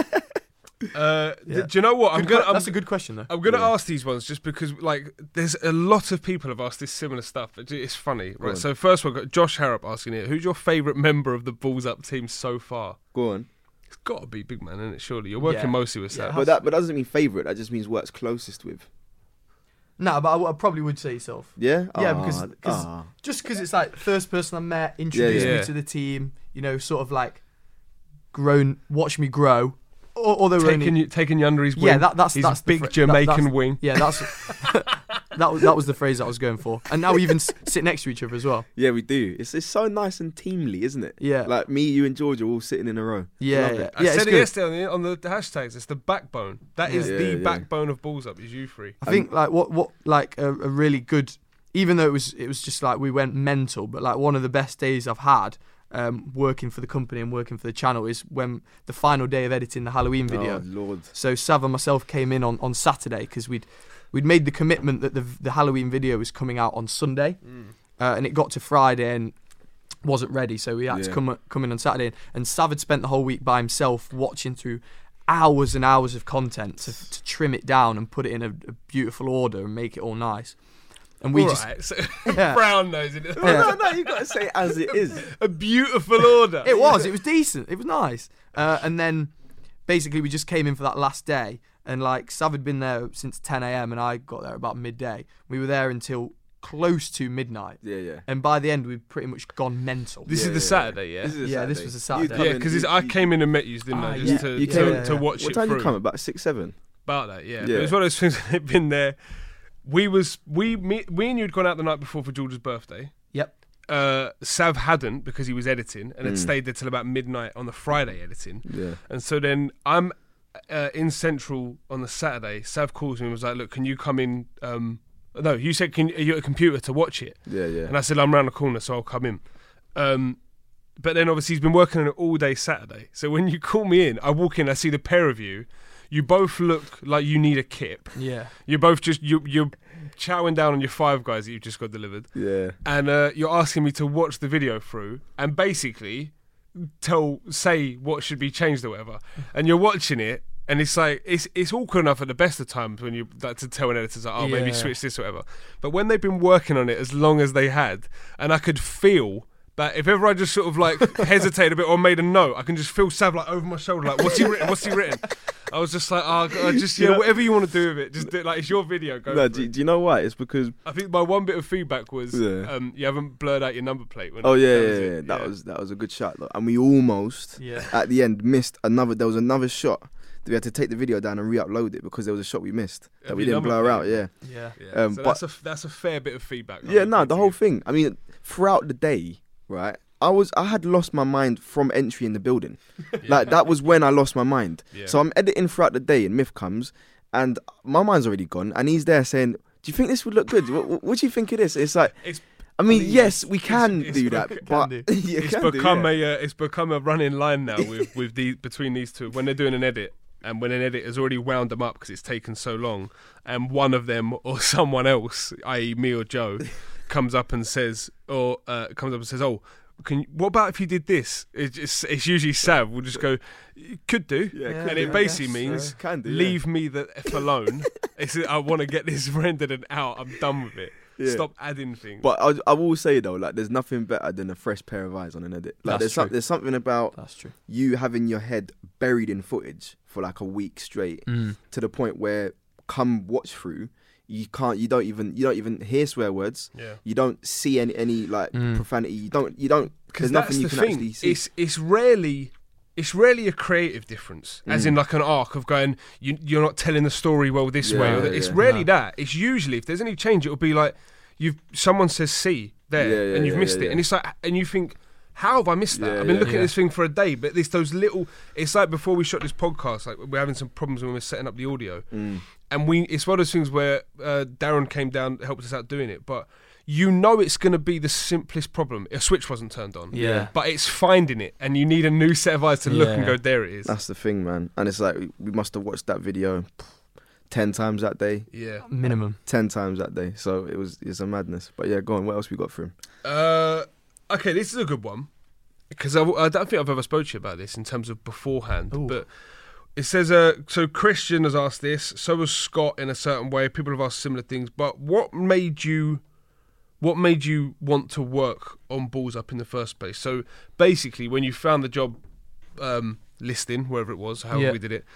Do you know what? That's a good question, though. I'm going to ask these ones just because, like, there's a lot of people have asked this similar stuff. It's funny, right? So first one, got Josh Harrop asking it. Who's your favourite member of the Balls Up team so far? Go on. It's got to be Big Man, isn't it? Surely you're working mostly with Sav. But that doesn't mean favourite. That just means works closest with. No, but I probably would say yourself. Yeah? Yeah, because it's like first person I met, introduced me to the team, you know, sort of like watch me grow. Although taking you under his wing. Yeah, that's big Jamaican wing. Yeah, that's that was the phrase I was going for. And now we even sit next to each other as well. Yeah, we do. It's so nice and teamly, isn't it? Yeah. Like me, you, and George are all sitting in a row. Yeah. I said it yesterday on the hashtags. It's the backbone. That is the backbone of Balls Up. Is you three. I think like what like a really good. Even though it was just like we went mental, but like one of the best days I've had. Working for the company and working for the channel is when the final day of editing the Halloween video. Oh, Lord. So Sav and myself came in on Saturday because we'd made the commitment that the Halloween video was coming out on Sunday, and it got to Friday and wasn't ready, so we had to come in on Saturday. And Sav had spent the whole week by himself watching through hours and hours of content to trim it down and put it in a beautiful order and make it all nice. And we brown nose in it. No, you got to say it as it is. A beautiful order. It was decent. It was nice. And then basically we just came in for that last day, and like Sav had been there since 10 a.m. and I got there about midday. We were there until close to midnight. Yeah. And by the end we'd pretty much gone mental. This is the Saturday, yeah? This was a Saturday. Yeah, because I came in and met you, didn't I? Just to watch it through. What time did you come? About 6, 7? About that, yeah. But it was one of those things that had been there. We and you had gone out the night before for George's birthday. Yep. Sav hadn't because he was editing and had stayed there till about midnight on the Friday editing. Yeah. And so then I'm in Central on the Saturday. Sav calls me and was like, "Look, can you come in?" No, you said, are you at a computer to watch it? Yeah. And I said, I'm around the corner, so I'll come in. But then obviously he's been working on it all day Saturday. So when you call me in, I walk in, I see the pair of you. You both look like you need a kip. Yeah. You're both just you're chowing down on your Five Guys that you've just got delivered. Yeah. And you're asking me to watch the video through and basically say what should be changed or whatever. And you're watching it, and it's like it's awkward enough at the best of times when you like to tell an editor like, maybe switch this or whatever. But when they've been working on it as long as they had, and I could feel that if ever I just sort of like hesitated a bit or made a note, I can just feel Sav like over my shoulder, like, what's he written? I was just like, whatever you want to do with it, just do it. Like, it's your video, go for it. Do you know why? It's because I think my one bit of feedback was you haven't blurred out your number plate. That was a good shot, look. And we almost at the end missed there was another shot that we had to take the video down and re-upload it because there was a shot we missed that we didn't blur out. So that's a fair bit of feedback. The whole thing. I mean, throughout the day, right? I had lost my mind from entry in the building. Like, that was when I lost my mind. Yeah. So I'm editing throughout the day and Myth comes and my mind's already gone and he's there saying, do you think this would look good? What do you think it is? It's like, I mean, yes, we can it's do that, but do. you It's can become do, yeah. it's become a running line now with between these two when they're doing an edit. And when an edit has already wound them up because it's taken so long, and one of them or someone else, i.e. me or Joe, comes up and says, "Oh, what about if you did this?" It's usually Sav. We'll just go, "You could do," and it basically means can do, leave me the f alone. I want to get this rendered and out. I'm done with it. Yeah. Stop adding things. But I will say though, like, there's nothing better than a fresh pair of eyes on an edit. Like, That's true. there's something about That's true. you having your head buried in footage for like a week straight, to the point where come watch through, you don't even hear swear words. Yeah. You don't see any like profanity. You don't. There's nothing you can actually see. It's rarely a creative difference, as in like an arc of going, you're not telling the story well this way. Or that. It's rarely that. It's usually, if there's any change, it'll be like someone says C there, and you've missed it, and it's like, and you think, how have I missed that? I've been looking at this thing for a day, but there's those little. It's like before we shot this podcast, like we're having some problems when we're setting up the audio, and it's one of those things where Darren came down, helped us out doing it, but. You know it's going to be the simplest problem. A switch wasn't turned on. Yeah. But it's finding it, and you need a new set of eyes to look and go, there it is. That's the thing, man. And it's like, we must have watched that video 10 times that day. Yeah. Minimum. 10 times that day. So it's a madness. But yeah, go on. What else we got for him? Okay, this is a good one. Because I don't think I've ever spoke to you about this in terms of beforehand. Ooh. But it says, so Christian has asked this, so has Scott in a certain way. People have asked similar things. But what made you want to work on Balls Up in the first place? So basically, when you found the job listing, wherever it was, however we did it,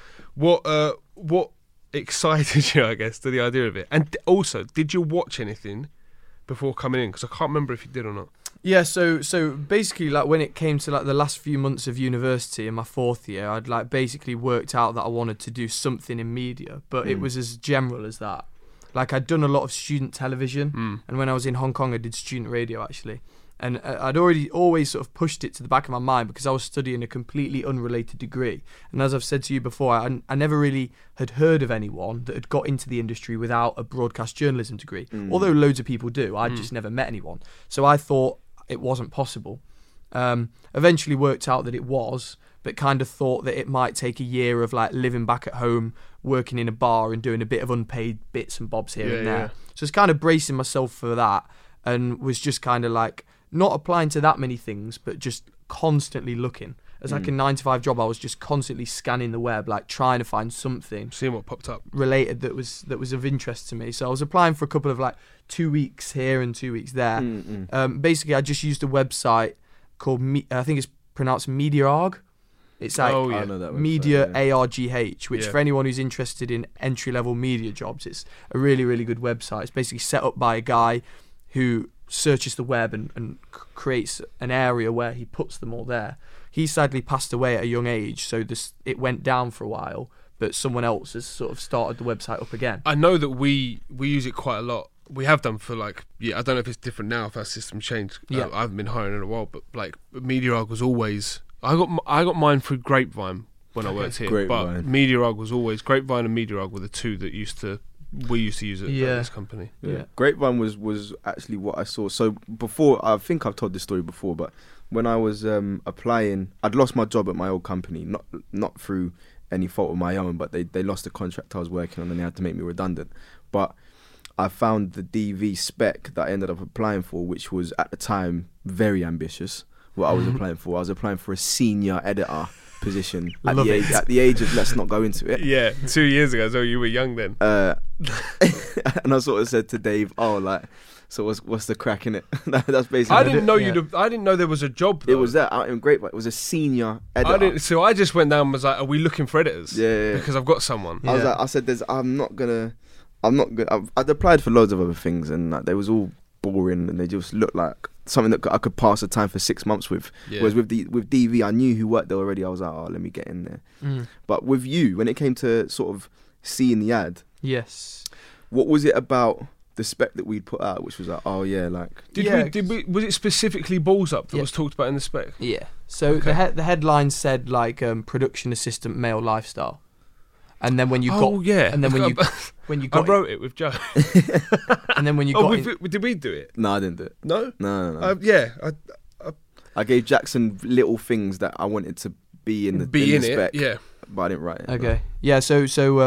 what excited you, I guess, to the idea of it? And also, did you watch anything before coming in? Because I can't remember if you did or not. Yeah, so basically, like, when it came to like the last few months of university in my fourth year, I'd like basically worked out that I wanted to do something in media, but it was as general as that. Like, I'd done a lot of student television, and when I was in Hong Kong, I did student radio, actually. And I'd always sort of pushed it to the back of my mind because I was studying a completely unrelated degree. And as I've said to you before, I never really had heard of anyone that had got into the industry without a broadcast journalism degree. Although loads of people do, I'd just never met anyone. So I thought it wasn't possible. Eventually worked out that it was, but kind of thought that it might take a year of like living back at home, working in a bar and doing a bit of unpaid bits and bobs here and there. Yeah. So I was kind of bracing myself for that, and was just kind of like not applying to that many things, but just constantly looking. As like a 9-to-5 job, I was just constantly scanning the web, like trying to find something Seeing what popped up. related that was of interest to me. So I was applying for a couple of like 2 weeks here and 2 weeks there. Basically, I just used a website called I think it's pronounced MediaArg. It's like I know that website, Media yeah. ARGH, which for anyone who's interested in entry-level media jobs, it's a really, really good website. It's basically set up by a guy who searches the web and creates an area where he puts them all there. He sadly passed away at a young age, so it went down for a while, but someone else has sort of started the website up again. I know that we use it quite a lot. We have done for like, I don't know if it's different now, if our system changed. Yeah. I haven't been hiring in a while, but like MediaArg was always... I got mine through Grapevine when I worked here, Grapevine. but MediaArg was always... Grapevine and MediaArg were the two that we used to use it at this company. Yeah. Grapevine was actually what I saw. So before, I think I've told this story before, but when I was applying, I'd lost my job at my old company, not through any fault of my own, but they lost the contract I was working on and they had to make me redundant. But I found the DV spec that I ended up applying for, which was at the time very ambitious. What I was applying for, I was applying for a senior editor position at the age of, let's not go into it. Yeah, 2 years ago, so you were young then. And I sort of said to Dave, so what's the crack in it? That's basically. I didn't know I didn't know there was a job, though. It was that out in Grapevine. It was a senior editor. So I just went down and was like, are we looking for editors? Yeah. Because I've got someone. I was like, I said, I'd applied for loads of other things and like, they was all boring and they just looked like something that I could pass the time for 6 months with. Yeah. Whereas with DV, I knew who worked there already. I was like, let me get in there. But with you, when it came to sort of seeing the ad, Yes. what was it about the spec that we'd put out, which was like, Did we? Was it specifically Balls Up that was talked about in the spec? Yeah. So the headline said like production assistant male lifestyle. And then when you got, and then when you got, I wrote it with Joe. and then when you got, did we do it? No, I didn't do it. No, No. I gave Jackson little things that I wanted to be in the spec. Yeah, but I didn't write it. Okay. No. Yeah. So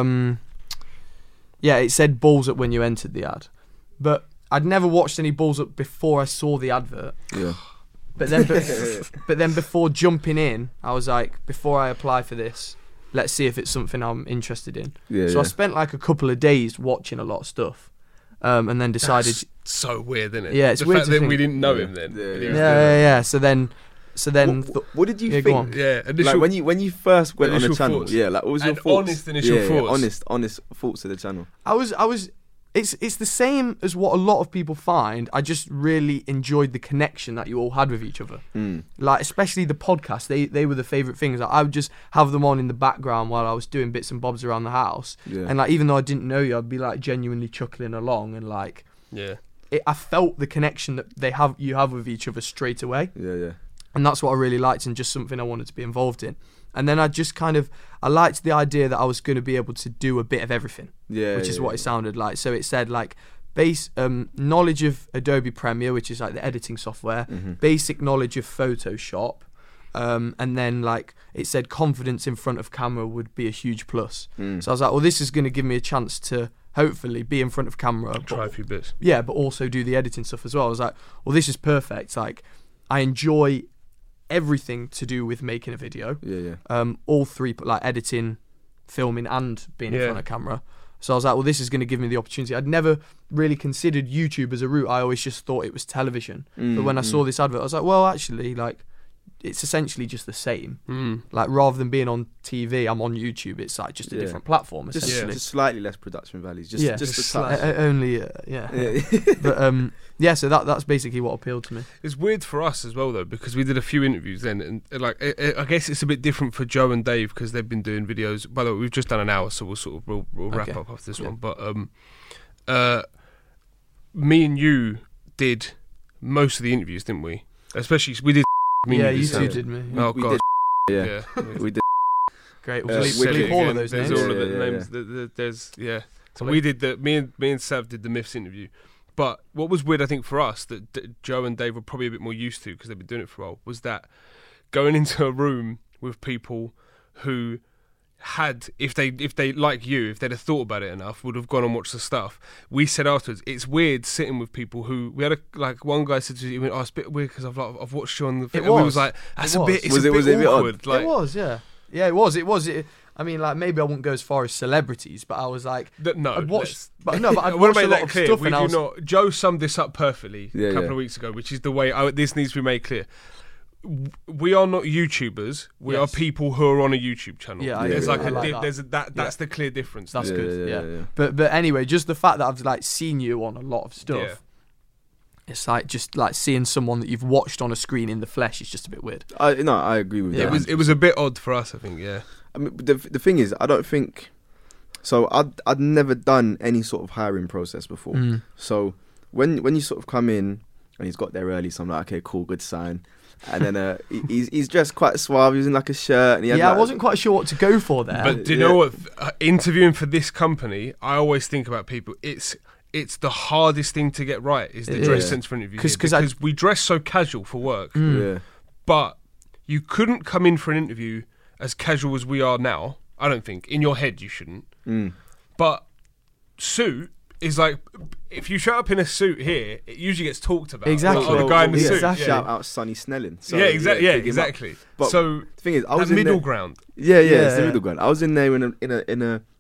yeah, it said balls up when you entered the ad, but I'd never watched any balls up before I saw the advert. Yeah. But then before jumping in, I was like, before I apply for this, let's see if it's something I'm interested in. Yeah. So I spent like a couple of days watching a lot of stuff, and then decided. That's so weird, isn't it? Yeah, it's the weird fact to that think. we didn't know him then. Yeah. So then. What did you think? Yeah, like when you first went on the channel. Thoughts. Yeah, like what was your thoughts? Honest initial thoughts. Yeah, honest thoughts of the channel. I was. It's the same as what a lot of people find. I just really enjoyed the connection that you all had with each other. Like especially the podcast. They were the favourite things. Like, I would just have them on in the background while I was doing bits and bobs around the house. Yeah. And like even though I didn't know you, I'd be like genuinely chuckling along and like. Yeah. I felt the connection that you have with each other straight away. Yeah. And that's what I really liked and just something I wanted to be involved in. And then I liked the idea that I was going to be able to do a bit of everything, which is what it sounded like. So it said like base knowledge of Adobe Premiere, which is like the editing software, basic knowledge of Photoshop, and then like it said confidence in front of camera would be a huge plus. So I was like, well, this is going to give me a chance to hopefully be in front of camera. Try a few bits. Yeah, but also do the editing stuff as well. I was like, well, this is perfect. Like I enjoy everything to do with making a video. All three, like editing, filming, and being in front of camera. So I was like, well, this is going to give me the opportunity. I'd never really considered YouTube as a route. I always just thought it was television. But when I saw this advert, I was like, well, actually, like, it's essentially just the same. Like, rather than being on TV, I'm on YouTube. It's like just a different platform, essentially. Just slightly less production values. Just a touch. Only, But so that's basically what appealed to me. It's weird for us as well, though, because we did a few interviews then, and like I guess it's a bit different for Joe and Dave because they've been doing videos. By the way, we've just done an hour, so we'll wrap up after this one. But me and you did most of the interviews, didn't we? Especially we did. You two did me. Oh god. We did. Great. We'll leave all of those there's names. all of the names. There's So we did me and Sav did the Myths interview. But what was weird, I think, for us that Joe and Dave were probably a bit more used to because they've been doing it for a while, was that going into a room with people who had, if they like you, if they'd have thought about it enough, would have gone and watched the stuff. We said afterwards, it's weird sitting with people who we had one guy said to me, he went, "Oh, it's a bit weird because I've watched you on the." And we was like, "That's a bit. It's a bit awkward." Like, it was, yeah, it was. I mean, like maybe I wouldn't go as far as celebrities, but I was like, no, I'd watched, but I'd watched a lot of clear. stuff. We do not. Joe summed this up perfectly a couple of weeks ago, which is the way this needs to be made clear. We are not YouTubers. We are people who are on a YouTube channel. Yeah, there's that. That's the clear difference. That's good. Yeah. But anyway, just the fact that I've like seen you on a lot of stuff. Yeah. It's like just like seeing someone that you've watched on a screen in the flesh is just a bit weird. I agree with that. It was a bit odd for us, I think. Yeah. I mean, the thing is, I don't think. So I'd never done any sort of hiring process before. So when you sort of come in and he's got there early, so I'm like, okay, cool, good sign. And then he's dressed quite suave. He was in like a shirt. And he had I wasn't quite sure what to go for there. But do you know what? Interviewing for this company, I always think about people. It's the hardest thing to get right is the dress sense for an interview. Because we dress so casual for work. But you couldn't come in for an interview as casual as we are now. I don't think. In your head, you shouldn't. But suit is like, if you show up in a suit here, it usually gets talked about. Exactly. Like, the guy in the suit. Exactly. Shout out Sonny Snelling. So, exactly. But so the thing is, I was in in middle there, ground. Yeah, it's the middle ground. I was in there in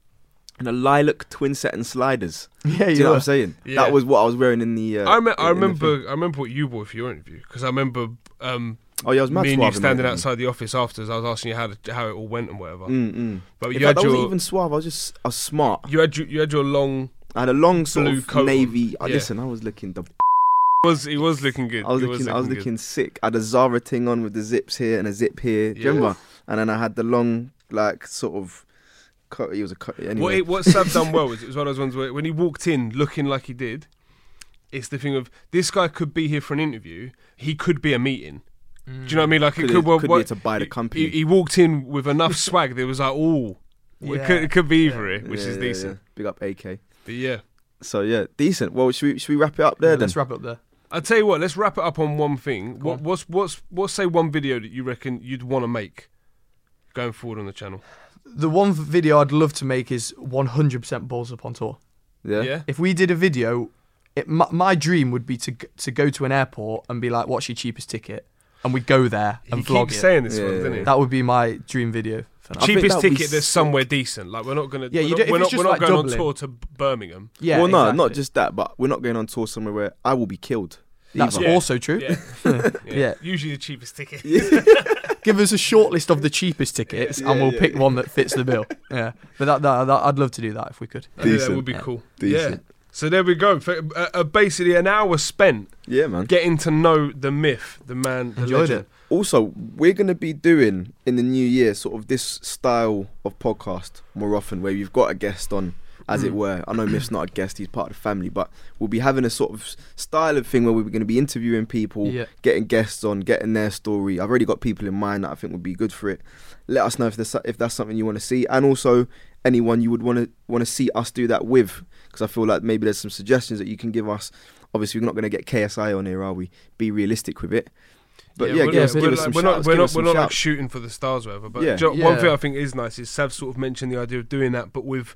a lilac twin set and sliders. Yeah, do you know what I'm saying? Yeah. That was what I was wearing in the. I remember what you wore for your interview because I remember. I was mad me and you suave standing outside the office afterwards. I was asking you how it all went and whatever. But in fact, I wasn't even suave. I was smart. You had your long. I had a long sort blue of coat navy. Listen, I was looking the. He was looking good. I was looking sick. I had a Zara thing on with the zips here and a zip here. Do you remember? And then I had the long like sort of. He was a anyway. What Sav done well was it was one of those ones where when he walked in looking like he did, it's the thing of this guy could be here for an interview. He could be a meeting. Do you know what I mean? Like could be to buy the company. He walked in with enough swag. There was like, Well, Yeah. it could be either, which is decent. Yeah. Big up AK. But yeah. So yeah, decent. Well, should we wrap it up there then? Let's wrap it up there. I'll tell you what, let's wrap it up on one thing. Go on. What's say one video that you reckon you'd want to make going forward on the channel? The one video I'd love to make is 100% Balls Up on Tour. Yeah. If we did a video, my dream would be to go to an airport and be like, what's your cheapest ticket? And we go there and He vlog keeps it. saying this one, Yeah, doesn't he? That would be my dream video. For now. think Cheapest that would be ticket that's sick. somewhere decent. Like we're not gonna. Yeah, you we're don't- if not, it's just we're not like going on Dublin. tour to Birmingham. Yeah, well, no, exactly. not just that, but we're not going on tour somewhere where I will be killed. That's either. Yeah. also true. Yeah. Yeah. Usually the cheapest ticket. Give us a short list of the cheapest tickets, and we'll pick one that fits the bill. Yeah, but that I'd love to do that if we could. I think that Decent. would be Yeah. cool. Decent. Yeah. So there we go. Basically, an hour spent Yeah, man. getting to know the myth, the man, the Enjoyed legend. it. Also, we're going to be doing in the new year sort of this style of podcast more often, where you've got a guest on, as it were. I know Myth's not a guest; he's part of the family, but we'll be having a sort of style of thing where we're going to be interviewing people, Yeah. getting guests on, getting their story. I've already got people in mind that I think would be good for it. Let us know if that's something you want to see, and also anyone you would want to see us do that with, because I feel like maybe there's some suggestions that you can give us. Obviously, we're not going to get KSI on here, are we? Be realistic with it. But yeah, we're give not- us some we're shouts, not give us we're some not like shouts. shooting for the stars, or whatever. But Yeah. one Yeah. thing I think is nice is Sav sort of mentioned the idea of doing that, but with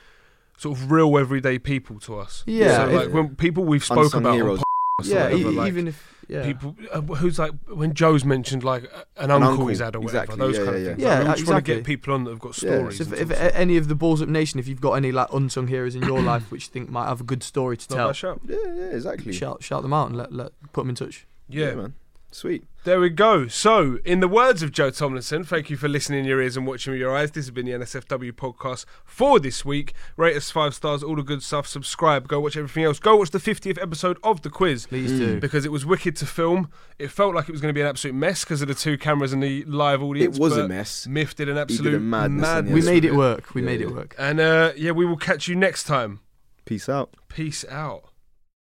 sort of real everyday people to us. Yeah, So like if- when people we've spoke Unsung about heroes. on podcasts or Yeah, whatever, like, even if people who's like when Joe's mentioned like an uncle uncle, he's had or whatever, exactly, those yeah, kind of yeah, things. yeah. Like, we Yeah, just want to exactly. get people on that have got Yeah. stories. So and if stuff. any of the Balls Up Nation, if you've got any like unsung heroes in your life which you think might have a good story to Not tell, bad shout. Yeah, exactly. shout them out and let put them in touch. Yeah. man. Sweet. There we go. So, in the words of Joe Tomlinson, thank you for listening in your ears and watching with your eyes. This has been the NSFW podcast for this week. Rate us 5 stars, all the good stuff. Subscribe, go watch everything else. Go watch the 50th episode of The Quiz. Please do. Because it was wicked to film. It felt like it was going to be an absolute mess because of the 2 cameras and the live audience. It was a but mess. Myth did an He absolute did a madness on the We Yes, made we it did. work. We Yeah, made yeah. it work. And yeah, we will catch you next time. Peace out. Peace out.